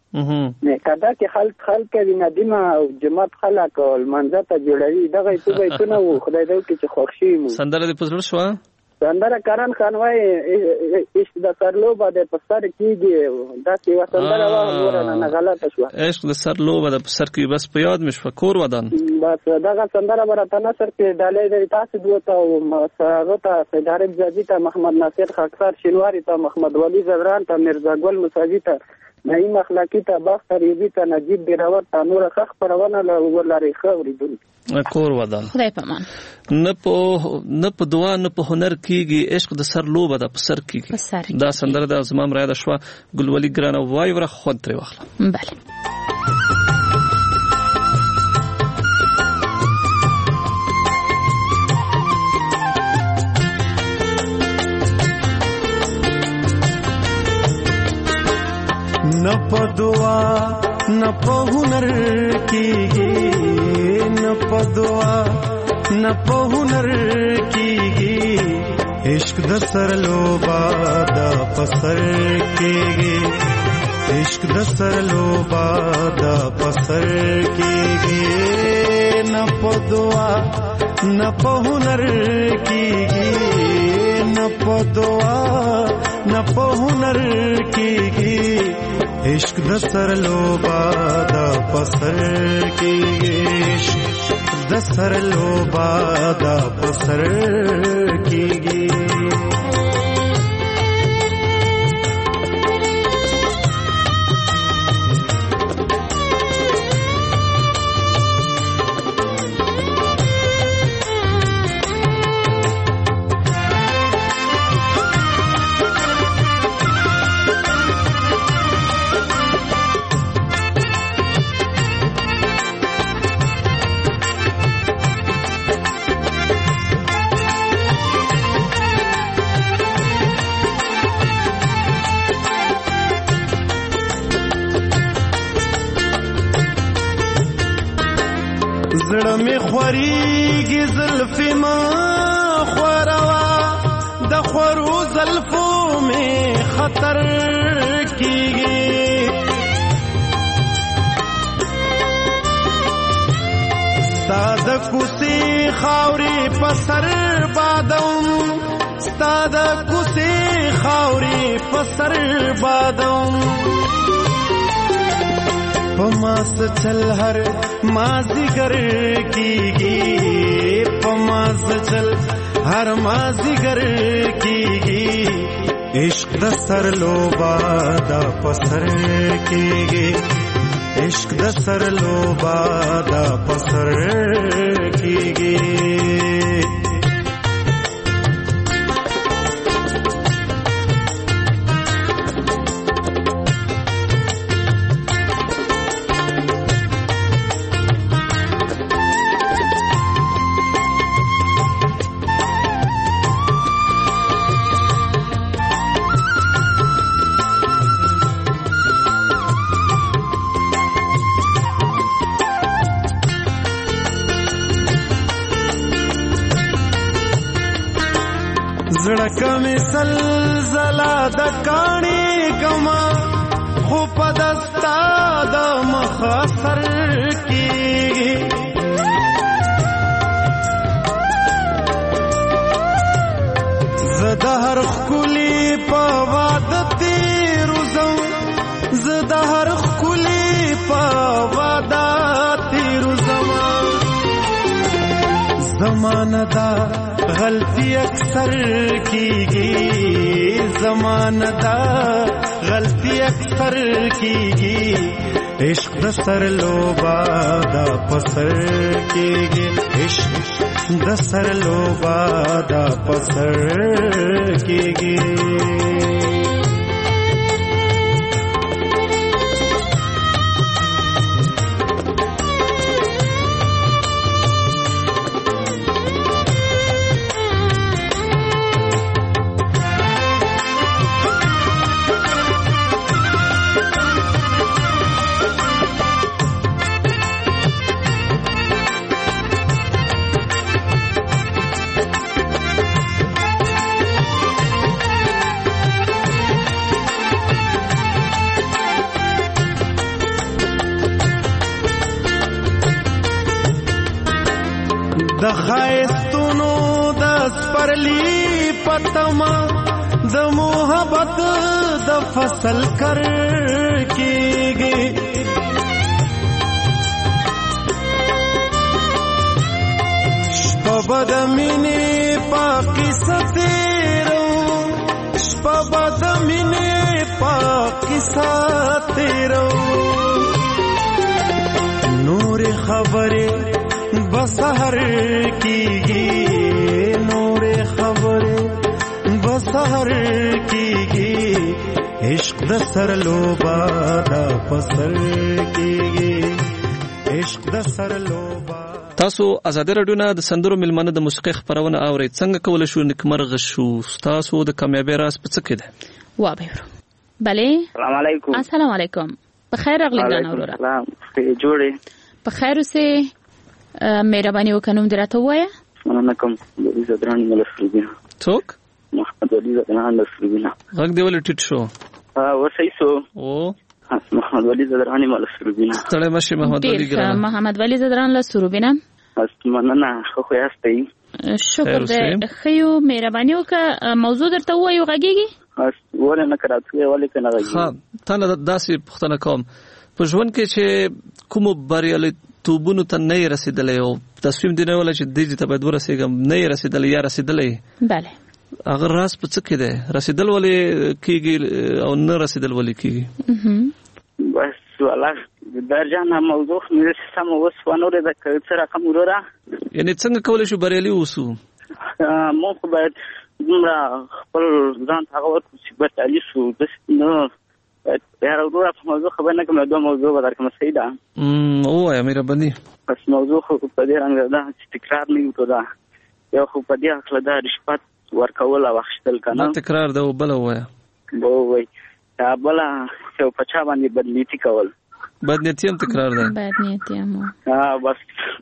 نه کدا کې خلک کوي ندیمه او جماعت خلک او منځ ته جوړوي. دغه څه به تونه و خدای دې کې چې خوښي مو سندره دې پزړ شو سندره کرن خانوای عشق د سرلو باندې په سر کېږي دا څه سندره و ورنه نه غلطه شو عشق د سرلو باندې په سر کې بس په یاد مش فکر ودان بس دغه سندره برته نصر کې ډالې د تاسو دوته او ساغته سیدارب زادی ته محمد ناصر خاکسار شینواری ته محمد ولی زغران ته مرزا ګل مصاجی ته نعیم اخلاقی ته بخت ریبی ته نجیب بیراور ته نور خخ پرونه ولري خوري کور ودا خدای پامان نه په دعا نه په هنر کیږي عشق د سر لوبه د پسر کیږي دا سندره د زمام را ده شو ګلولي ګرانه وای ور خو تر واخله بله न په دعا न په هنر کیږي न په دعا न په هنر کیږي عشق د سر لوبا د پسر کیږي عشق د سر لوبا د پسر کیږي न په دعا न په هنر کیږي न په دعا न په هنر کیږي عشق د سر لوبا د پسر کیږي عشق د سر لوبا د پسر کیږي زړه می خوريږي زلفې ما خوروا د خورو زلفو می خطر کیږي ستاد کوسي خاوري پسر بادم ستاد کوسي خاوري پسر بادم پماس چل ہر مازیگر کیږي پماس چل ہر مازیگر کیږي عشق د سر لوبا د پسر کیږي عشق د سر لوبا د پسر کیږي زړه می سلزلا د کانی کما خو پدستا د مخاصر کی زدهر خلی په وادت روزم زدهر خلی په وادت روزم زمانه دا غلطی اکثر کیږي زمانه دا غلطی اکثر کیږي عشق د سر لوبا دا پسر کیږي عشق د سر لوبا دا پسر کیږي د خایستونو د سپرلی پتما د محبت د فصل کر کیږي شپه د مینې پاکي ستیرو شپه د مینې پاکي ستیرو تیرو نور خبره بسهر کیږي نور خبره بسهر کیږي عشق د سر لوبا دا پسر کیږي عشق د سر لوبا. تاسو آزادي رادیو نه د سندرو ملمنه د موسیقي خبرونه اورئ. څنګه کولای شو نکمرغه شو؟ تاسو د کامیابی راز په څه کې ده؟ وابهرو. بله السلام علیکم. السلام علیکم. بخیر راغلی ګران اورورا. سلام. جوړې. بخیر اوسې. مهرباني وکړئ نوم دې راته ووایه. مننه کوم. ولي زدران ملسربینا. څوک؟ محمد ولي زدران ملسربینا. غږ دې ولې ټیټ شو؟ وسې سو. او محمد ولي زدران ملسربینا. ستړی مشه محمد ولي ګران. محمد ولي زدران ملسربینا. مننه خو یاستئ. شکر دې خيو مهرباني وکړه. موضوع درته وایو غږیږي؟ ولې نه کراته ولې کنه غږیږي؟ ها تا نه داسې پوښتنه کوم په ژوند کې چې کوم بریالیتوبونو ته نه رسیدلې او تصمیم دی نه ولا چې دې ته باید ورسېږم نه رسیدلې یا رسیدلې. bale اگر راز په څه کې ده رسیدل ولې کیږي او نه رسیدل ولې کیږي؟ بس والله درجانه موضوع مې سم وسوانوره د کلچر رقم ورا یعنی څنګه کولای شو بریالي اوسو؟ مو خو باید دومره خپل ځان هغه ورته چې بریالي شو بس نو یاره ورور په موضوع خبر نه کوم دا موضوع به درکمه سیدا او یا مهرباني بس موضوع خو په دې رنګ ده چې تکرار نه وي دا یو خو په دې اخله دا رشوت ورکول او اخیستل کنه تکرار ده بل وایا وای دا بل یو په چا باندې بدنيتي کول بدنيتي هم تکرار ده بدنيتي هم بس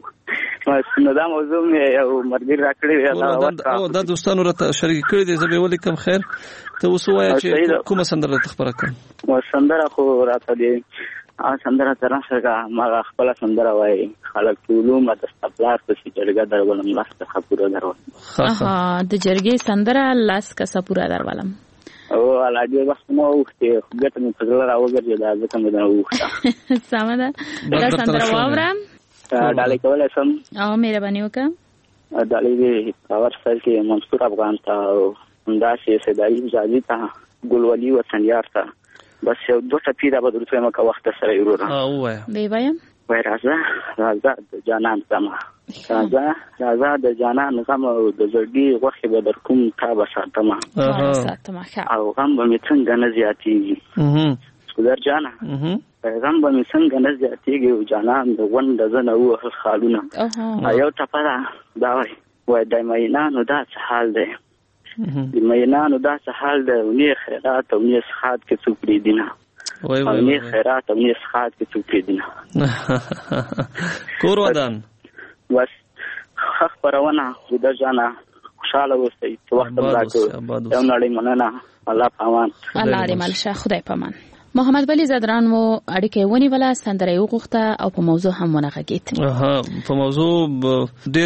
نو دا موضوع مې یو مرګ راکړی او دا دوستانو راته شریک کړی دي زه به ولیکم خیر ته وسوای چې کومه سندره تخبره کړم و سندره خو راته دی سندره تر څنګه ما خپل سندره وای خلک علوم د استقلال په جرګه درولم لاس کا پورا درول د جرګې سندره لاس کا پورا درولم او علاوه وخت نو وخت ګټه مې په لاره وګرځي دا ځکه مې دا وخت سمه ده سندره واورم ډالې کولای سم او مهرباني وکړه ډالې دې پاور سر کې منصور افغان ته همدا شي سدایي جاجي ته ګلولي وطن یار ته بس یو دوه ټپی دا به درته مکه وخت سره ورور وای دی وایم وای راځه د جانان سما راځه د جانان غم او د زړګي غوخه به در کوم تا به ساتما او غم به مې څنګه نه زیاتېږي در جانا غم به مې څنګه نه زیاتېږي او جانان د غونډ زنه وهل خالونه یو ټپه دا وای د مینانو دا څه حال دی د مینانو دا څه حال دی او نه خیرات او نه سخات کې څوک دی دینه او نه خیرات او نه سخات کې څوک دی دینه کور ودان بس خخ پرونه خدا جانا خوشاله اوسئ چې وخت راکړو یو نړۍ مننه الله پامان الله دې مالشه خدای پامان. محمد ولی زدران مو اړیکه ونیوله سندره یو غوښته او په موضوع هم ونغږید. په موضوع ډېر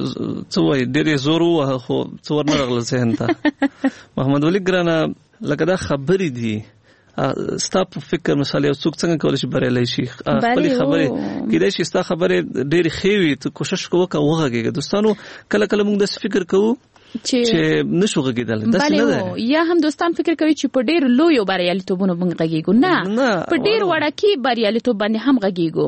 زور وه خو څور نه راغله ذهن ته. محمد ولی ګرانه لکه دا خبرې دي ستا په فکر مثال یو څوک څنګه کولی شي بریالی شي خپلې خبرې کیدای شي ستا خبرې ډېرې ښې وي ته کوشش کوه که وغږېږه. دوستانو کله کله موږ داسې فکر کوو چې نشو غږېدلی داسې نه ده یا هم دوستان فکر کوي چې په ډېر لویو بریالیتوبونو موږ غږېږو نه په ډېر وړکي بریالیتوب باندې هم غږېږو.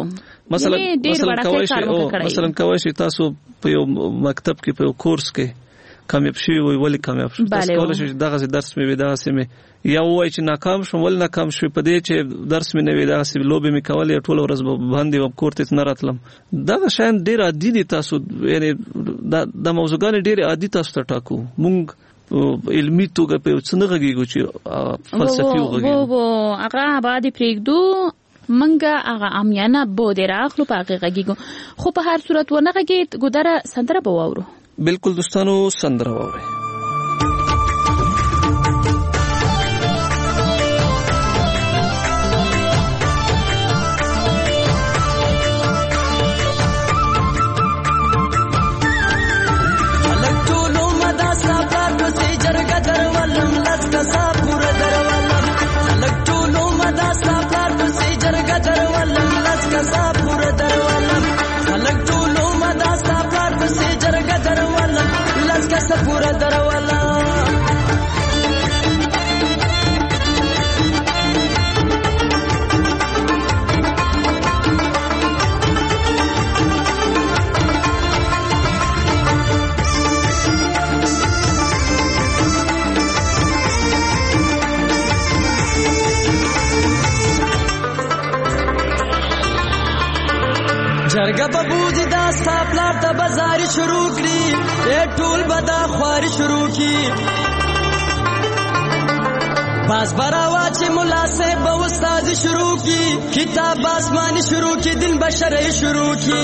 مثلا کولی شي تاسو په یو مکتب کې په یو کورس کې کامیاب شوي وي ولې کامیاب شو تاسو کولی شي دغسې درس مې وي دغسې مې یا ووایي چې ناکام شوم ولې ناکام شوي په دې چې درس مې نه وي دغسې لوبې مې کولې ټوله ورځ به باندې وم کور ته نه راتلم. دغه شیان ډېر عادي دي تاسو یعنې دا موضوعګانې ډېرې عادي تاسو ته ټاکو موږ علمي توګه په څه نه غږېږو چې فلسفي وغږېږو هغه باندې پرېږدو منګه هغه عامیانه بودې راخلو په هغې غږېږو خو په هر صورت ونه غږېد ګودره سندره به واورو. بالکل دوستانو سندره واورئ. پورا دروالا جرګه په بوزي دا ستا پلار ته بازاري شروع کړي ټول به دا خواري شروع کړي باز براوا چې ملا صاحب به استاد شروع کړي کتاب آسماني شروع کړي دین بشري شروع کړي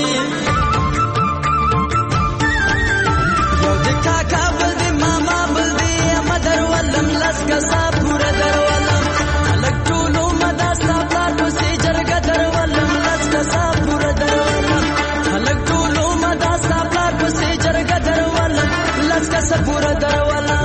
یو د کاکا بل د ماما بل د مدر ولم لس کسا پورا درولم خلک ټولو مدا ستا پلار پسې جرګه درولم لس کسا پورا درولم خلک ټولو مدا ستا پلار پسې جرګه درولم لس کسا پورا درولم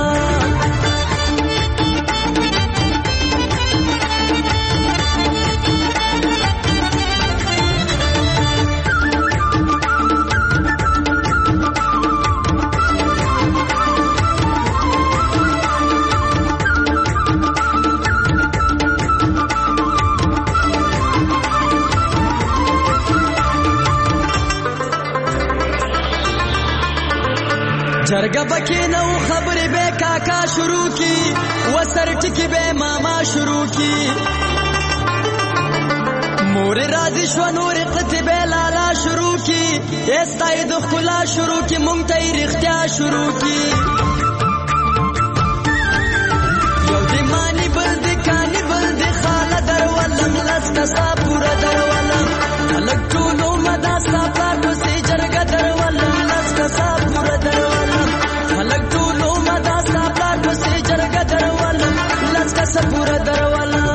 جرګه پکې نو خبرې به کاکا شروع کی وسر ټکی به ماما شروع کی مور راضي شو نور قطبه لالا شروع کی استای د خلا شروع کی مونږ ته رښتیا شروع کی یو د مانی بل د کانی بل د خاله درولم لس کسا پورا درولم خلک ټولو مدا صفار پسې جرګه درولم لس کسا پورا درولم خلک ټولو مدا صفار پسې جرګه درولم لس کسا پورا درولم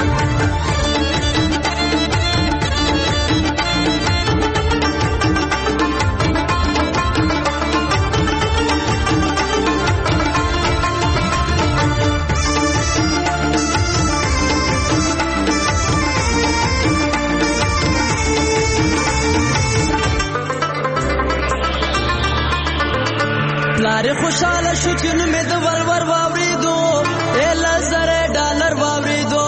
پلار خوشاله شو چې نو مې د ولور واوریدو $1,000 واوریدو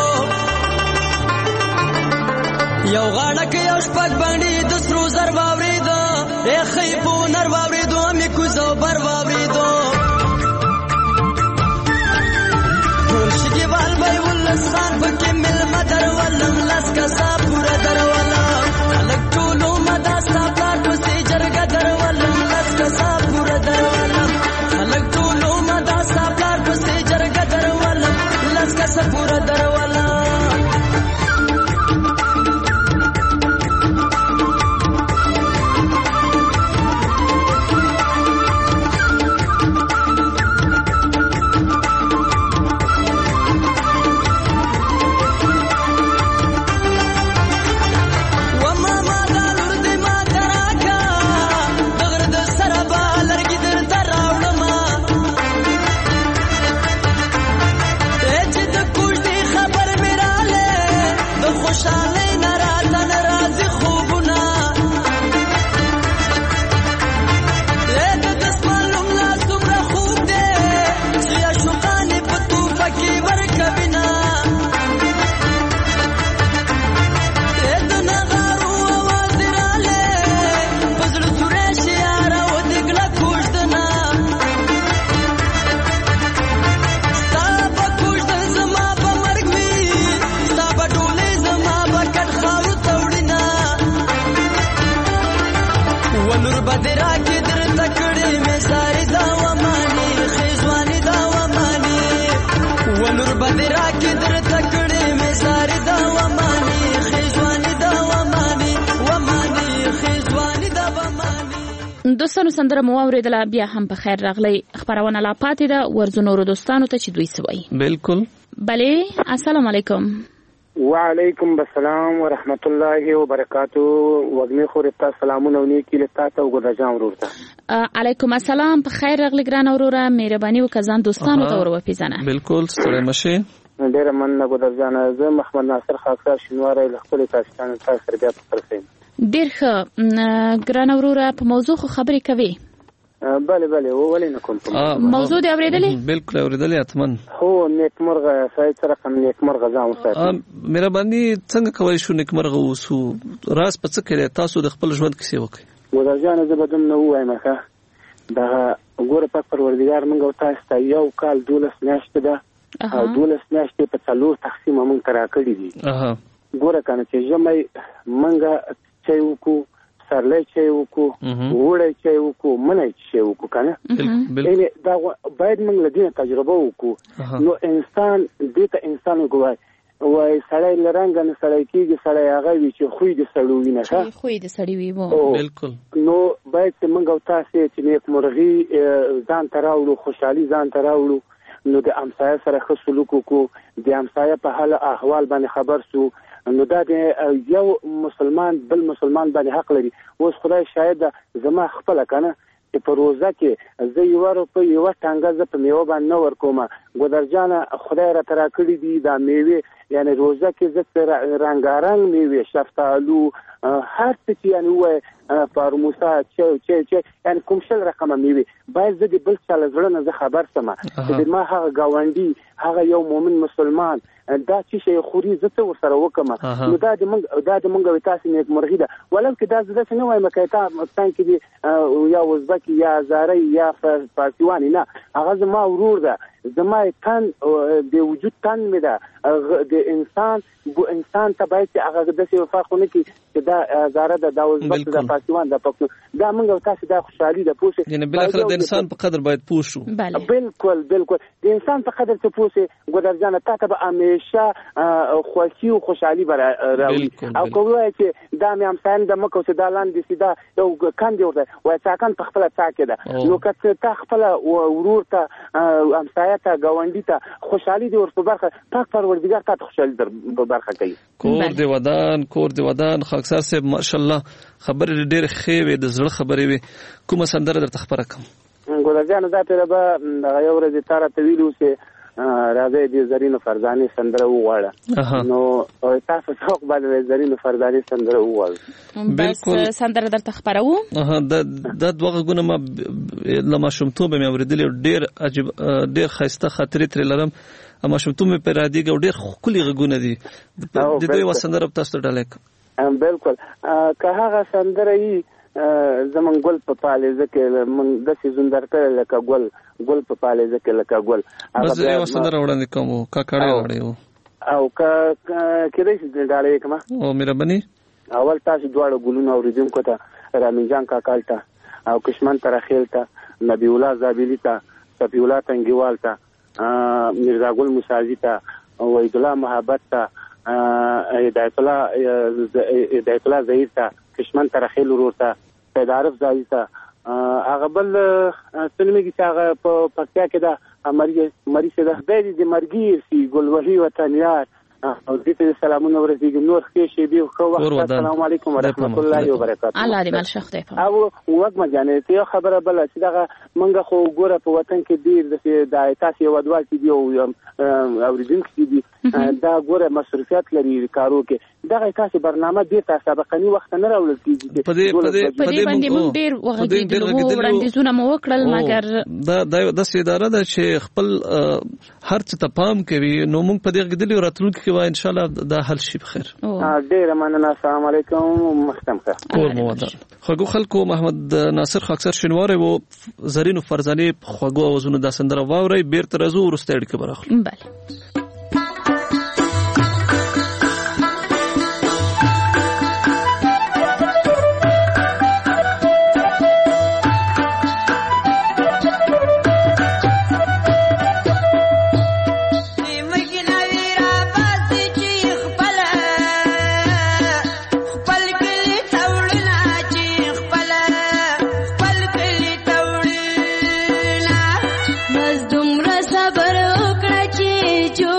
یو غاړه کې یو شپږ باندې د سرو زر واوریدو خې په نر واوریدو مې کوزو بر واوریدو ټول شګي وال وای ولسان پکې مل مدر ولم لس کسا پورا درولم خلک ټولو مدا ساپلار پسې جرګه درولم لس کسا پورا درولم خلک ټولو مدا ساپلار پسې جرګه درولم لس کسا پورا درولم دوستانو سندره مو اوریدله بیا هم په خیر راغلی خبرونه لا پاتې ده ورځو نورو دوستانو ته چې دوی سوي بالکل بله السلام علیکم وعلیکم السلام ورحمت الله وبرکاتو وګنی خو رتا سلامونه ونیکی لتا ته وګدا جام ورته علیکم السلام په خیر راغلی ګران اوروره مهرباني وکړه دوستانو ته ورو پیژنه بالکل ستړي مشه ډیر مننه ګودر جان زه محمد ناصر خاصه شنواره له خپل پاکستان څخه سربیا ترسم ډیر ښه ګران اوروره په موضوع خو خبرې کوي بله ولې نه کوم موضوع دی اوریدلې بالکل اوریدلې اتمن هو نیکمرغه سایت سره کوم نیکمرغه ځم ساتي مهرباني څنګه کوي شو نیکمرغه وسو راز په څه کې تاسو د خپل ژوند کیسه وکړي ګودر جان زه بدم نه وایم ښه دا ګوره په پروردګار موږ تاسو ته یو کال 12 میاشتې ده او 12 میاشتې په څلور تقسیم موږ کرا کړی دي ګوره کنه چې جمعي موږ چې وکړو پسرلی چای وکړو وړی چای وکړو منی چای وکړو که نه دا باید موږ له دې تجربه وکړو نو انسان دې ته انسان وګوای وای سړی له رنګه نه سړی کېږي سړی هغه وي چې خوی د سړی وي نه ښه خوی د سړی وي بالکل نو باید چې موږ او تاسې چې نیکمرغي ځان ته راوړو خوشحالي ځان ته راوړو نو د همسایه سره ښه سلوک وکړو د همسایه په حال احوال باندې خبر سو نو دا د یو مسلمان بل مسلمان باندې حق لري اوس خدای شاید زما خپله که نه چې په روزه کې زه یوه روپۍ یوه ټانګه زه په میوه باندې نه ورکوم ګودرجانه خدای راته راکړي دي دا میوې یعنی روزه کې زه رنګارنګ میوې شفتالو هر څه چې یعنی ووایه پارموسا چای یعنی کوم شل رقمه میوې باید زه د بل چا له زړه نه زه خبر سمه چې د ما هغه ګاونډي هغه یو مؤمن مسلمان دا چې شی خوري زه څه ورسره وکړم نو دا د موږ تاسې نیکمرغي ده ولو کې دا زه داسې نه وایم که تا پاکستان کې دي یا ازبک یا هزارۍ یا فارسیواني نه هغه زما ورور ده زما تن د وجود تن مې ده د انسان ته باید چې هغه داسې فرق ونه کړي چې دا هزاره ده دا ازبک ده دا فارسیوان ده پښتون دا موږ او تاسې دا خوشحالي ده پوه یعنی بالاخره د انسان په قدر باید پوه شو بالکل د انسان په قدر ته پوه شي ګودرجانه تا ته به همیشه خوښي او خوشحالي به راوړي او که ووایې چې دا مې همسایه ده مه کوه چې دا لاندې سي دا یو کندې ورته وایي څاکن په خپله څاکې ده نو که تا خپله ورور ته همسایه ته ګاونډي ته خوشحالي دې ور په برخه پاک پروردګار تا ته خوشحالي در په برخه کوي کور دی ودان خاکسار صاحب ماشاءالله خبرې ډېرې ښې وې د زړه خبرې وې کومه سندره درته خبره کړم ګلجانه دا پیره به دغه یو ورځ تا راته ویلي و چې راځئ د زرینو فرزانې سندره وغواړه نو تاسو څوک باندې زرینو فرزانې سندره وغواړو بس سندره درته خبروو دا دوه غږونه ما له ماشومتوبه مې اورېدلي ډېر عجیب ډېر ښایسته خاطرې ترې لرم ماشومتوب مې پرې یادېږي او ډېر ښکلي غږونه دي د دوی یوه سندره به تاسو ته ډالۍ کړم بالکل که هغه سندره وي زمون ګل په پالیزه کې من داسې زندر کړی لکه ګل په پالیزه کې لکه ګل بس یو سندره وړاندې کوم کاکړی وړی او کېدای شي ډالۍ کړم او مهرباني اول تاسو دواړه ګلونه اورېدونکو ته رامین جان کاکال ته او کشمن ترخیل ته نبی الله زابلی ته صفی الله تنګیوال ته میرزا ګل موسازی ته وحید الله محبت ته هدایت الله ظهیر ته کشمن ترخیل ورور ته سید عارف زاهی ته هغه بل سنمیږي چې هغه په پکتیا کې ده مریض ده خدای دې مرګي سي ګلوهي وطنیار او دې ته سلامونه ورسېږي نور ښې شېبې ښه وخت السلام علیکم ورحمت الله وبرکاته الله دې مل شیخ دی او وګم جانې یو خبره بل چې دغه منګه خو ګوره په وطن کې ډېر د تاسو یو ودوال چې دی او اوریدونکي دي دا ګوره مصرفیات لري کارو کې دغه تاسو برنامه دې تاسو سابقني وخت نه راوړل کیږي په دې باندې موږ ډېر وغږیدلو وړاندیزونه مو وکړل مګر دا د اداره ده چې خپل هر څه ته پام کوي نو موږ په دې غدلې راتلونکي و ان شاء الله دا حل شي بخیر ډېر مننه السلام علیکم مختمخه کور مو ودان خو خلکو محمد ناصر خاکسر شینواری وو زرینو فرزانې خوګو اوزونه د سندره واوري بیرته راځو ورسته اړیکه برخه بله بس دومره صبر وکړه چې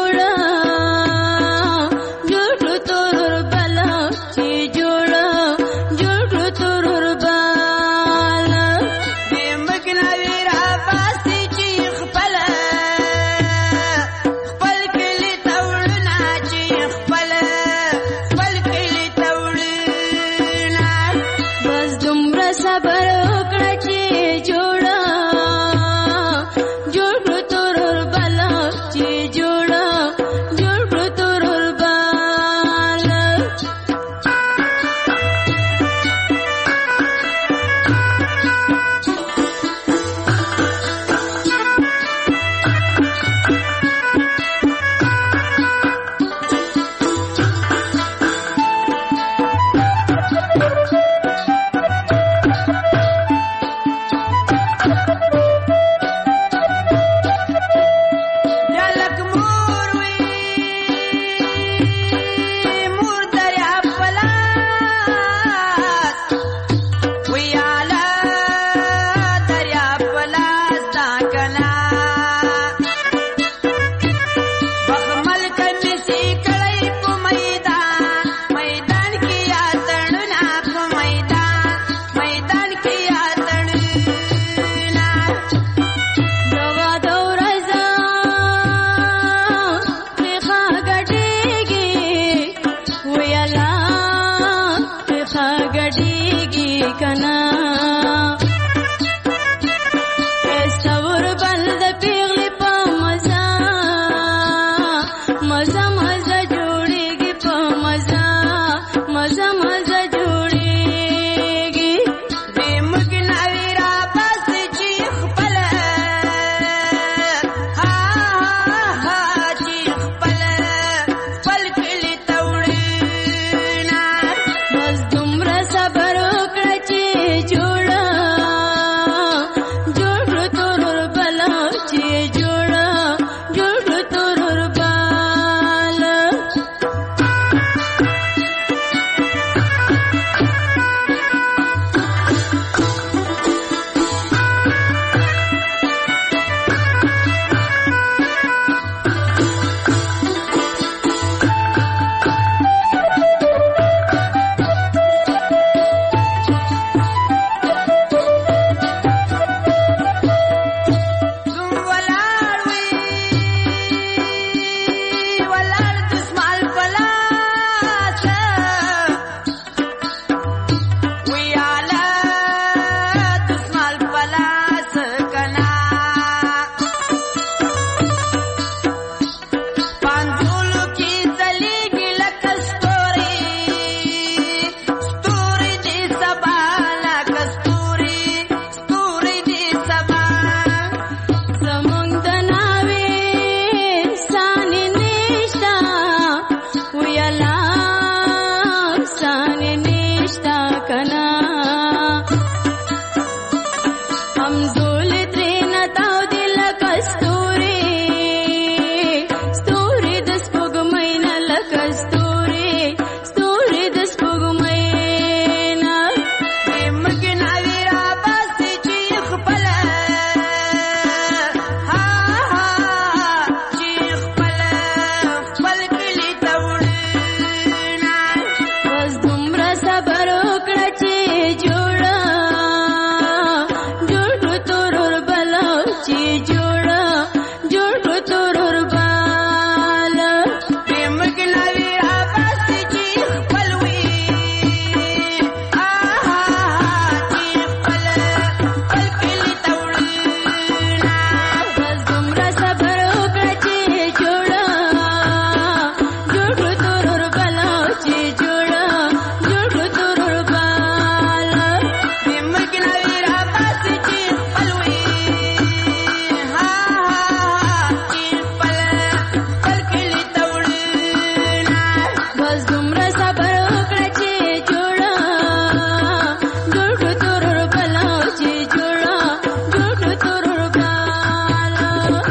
صبر وکړه چې جوړه ګړډو تورور بلاو چې جوړه ګړډو تورور بالا.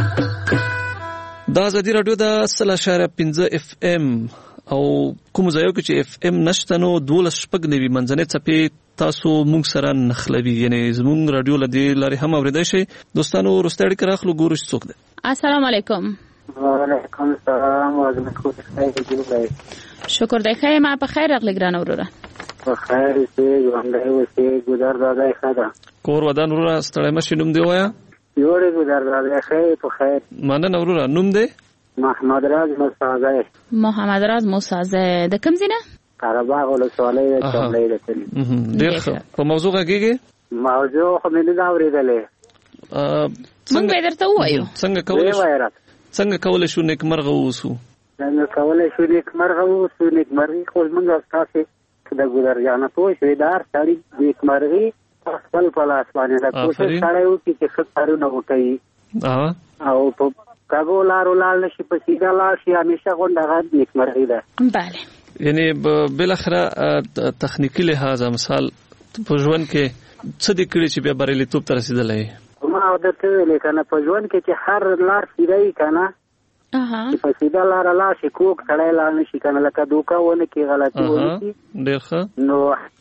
دا ازادي رادیو د 100.5 FM او کوم ځایو کې چې FM نشته نو 12.9 منځنۍ څپې تاسو مونږ سره نخلوي، یعنی زمونږ رادیو لدی لاري هم اوریدای شي. دوستانو وروسته اړیکه راخلو ګورو چې څوک دی. السلام علیکم. وعلیکم السلام ورحمۃ الله. شکر دی خیر ما په خیر راغلی ګران وروره. په خیر سي ژوندۍ اوسې ګذر دادای خدا. کور ودان وروره ستړی مشي نوم دی وایا؟ یوړې ګذر دادای خیر په خیر. مننه وروره نوم دی؟ محمد راز موسازه. محمد راز موسازه د کوم ځای نه؟ قره‌باغ ولسوالۍ د چملې د کلی. ډېر ښه. په موضوع غږیږي؟ موضوع خو مې نه اورېدلې. موږ به درته ووایو. څنګه کولای شو نیکمرغه اوسو؟ څنګه کولای شو نیکمرغه اوسو؟ نیکمرغي خو موږ تاسو د ګذرجانه پوه شوې دار سړي نیکمرغي خپل په لاس باندې د کوشش سره وکړي چې ښه کارونه وکړي او په کاغو لارو لال نشي په سیده لار شي همیشه غونډه نیکمرغي ده. بله یعنی بالاخره تخنیکی لحاظ مثال په ژوند کې څه دې کړی چې بیا بریالیتوب ته رسیدلی؟ ما درته ویلې کنه په ژوند کې چې هر لار سیده وي کنه چې په سیده لار لاړ شي کوک سړی لاړ نشي کنه لکه دوکه ونه کړي غلطي ونه کړي ډېر ښه نو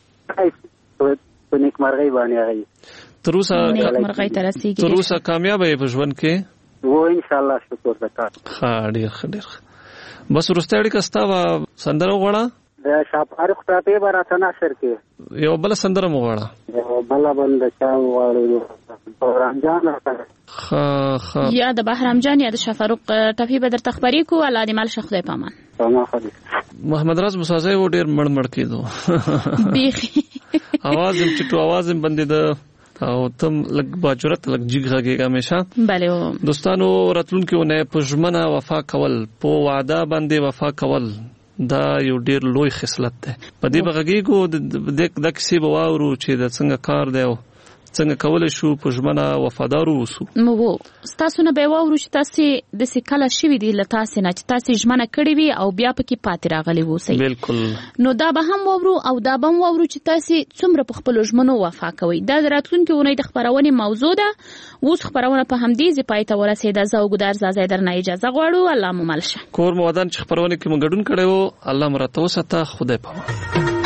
په نیکمرغۍ باندې هغوي تر اوسه کامیابه یې په ژوند کې؟ و انشاءالله شکر ده کار. ښه ډېر ښه ډېر ښه. بس وروسته اړیکه ستا به سندره وغواړه؟ د شاپارق ټاپې به راته نشر کې یو بله سندره مو غواړه؟ یو بله بنده چا وغواړو بهرام جان راته یا د بهرام جان یا د شاپارق ټاپې به درته خبرې کو. الله دې مال شه خدای په امان. محمد راز موسازی و ډېر مړ کېدو بیخي اواز یې چټو اواز یې بندېده او تم لږ باجرت لږ جګ غږېږه همیشه. بله دوستانو راتلونکي اونۍ په ژمنه وفا کول په وعده باندې وفا کول دا یو ډېر لوی خصلت دی. په دې به غږېږو دا کیسې به واورو چې د څنګه کار دی او څنګه کولی شو په ژمنه وفادار اوسو. ستاسو نه به واورو چې تاسې داسې کله شوي دي له تاسې نه چې تاسې ژمنه کړې وي او بیا پکې پاتې راغلي اوسئ. بالکل. نو دا به هم واورو او دا به هم واورو چې تاسې څومره په خپلو ژمنو وفا کوئ. دا د راتلونکي اونۍ د خپرونې موضوع ده. اوس خپرونه په همدې ځای پای ته ورسېده. زه او ګودر زازی درنه اجازه غواړو. الله مو مل شه. کور مو ودان چې خپرونې کې مو ګډون کړی و الله مو راته وساته. خدای په امان.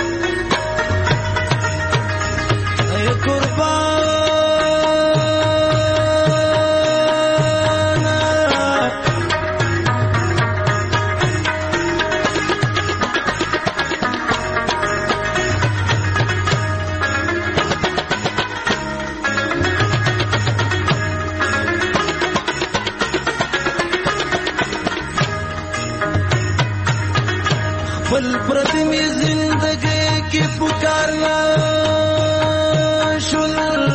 خپل پردمي زندګۍ کې پکارنا شول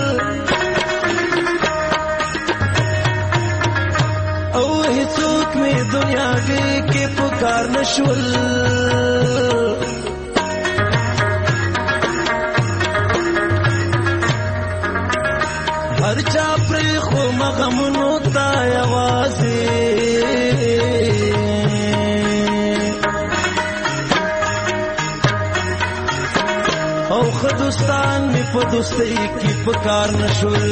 او هیڅوک مې دنیا کې پکارنا شول. هر چا پر خو مغمونو تا یوازې او خدوستان می په دوستۍ کې پکار نشول.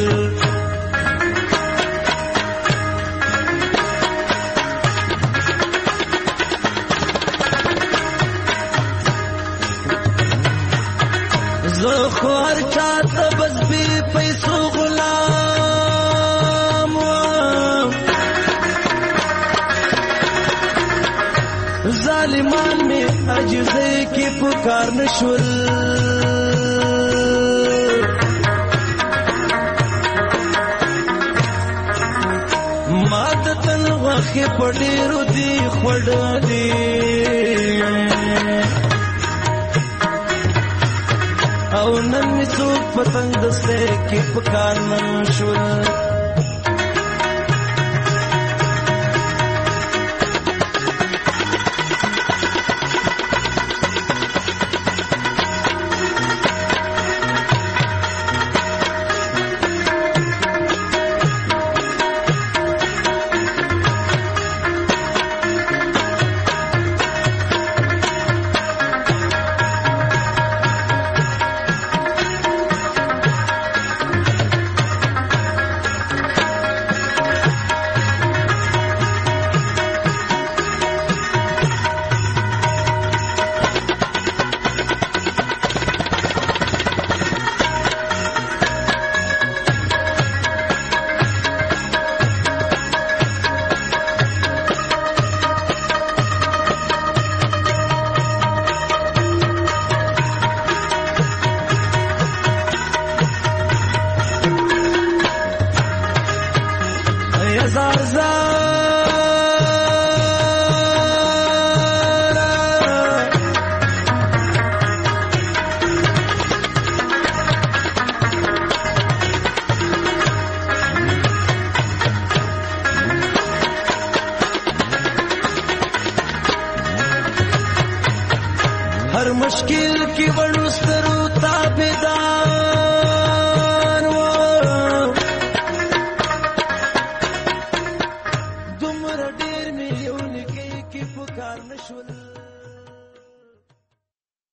زه خو هر چاته بس بې پیسو غلام وم. ظالمان می عجزۍ کې پکار نشول. وخی پډیرو دی خړډلی او نن می څوک پتنګ دسته کې پکار نشول. هر مشکل کې وړو سترو تابعدار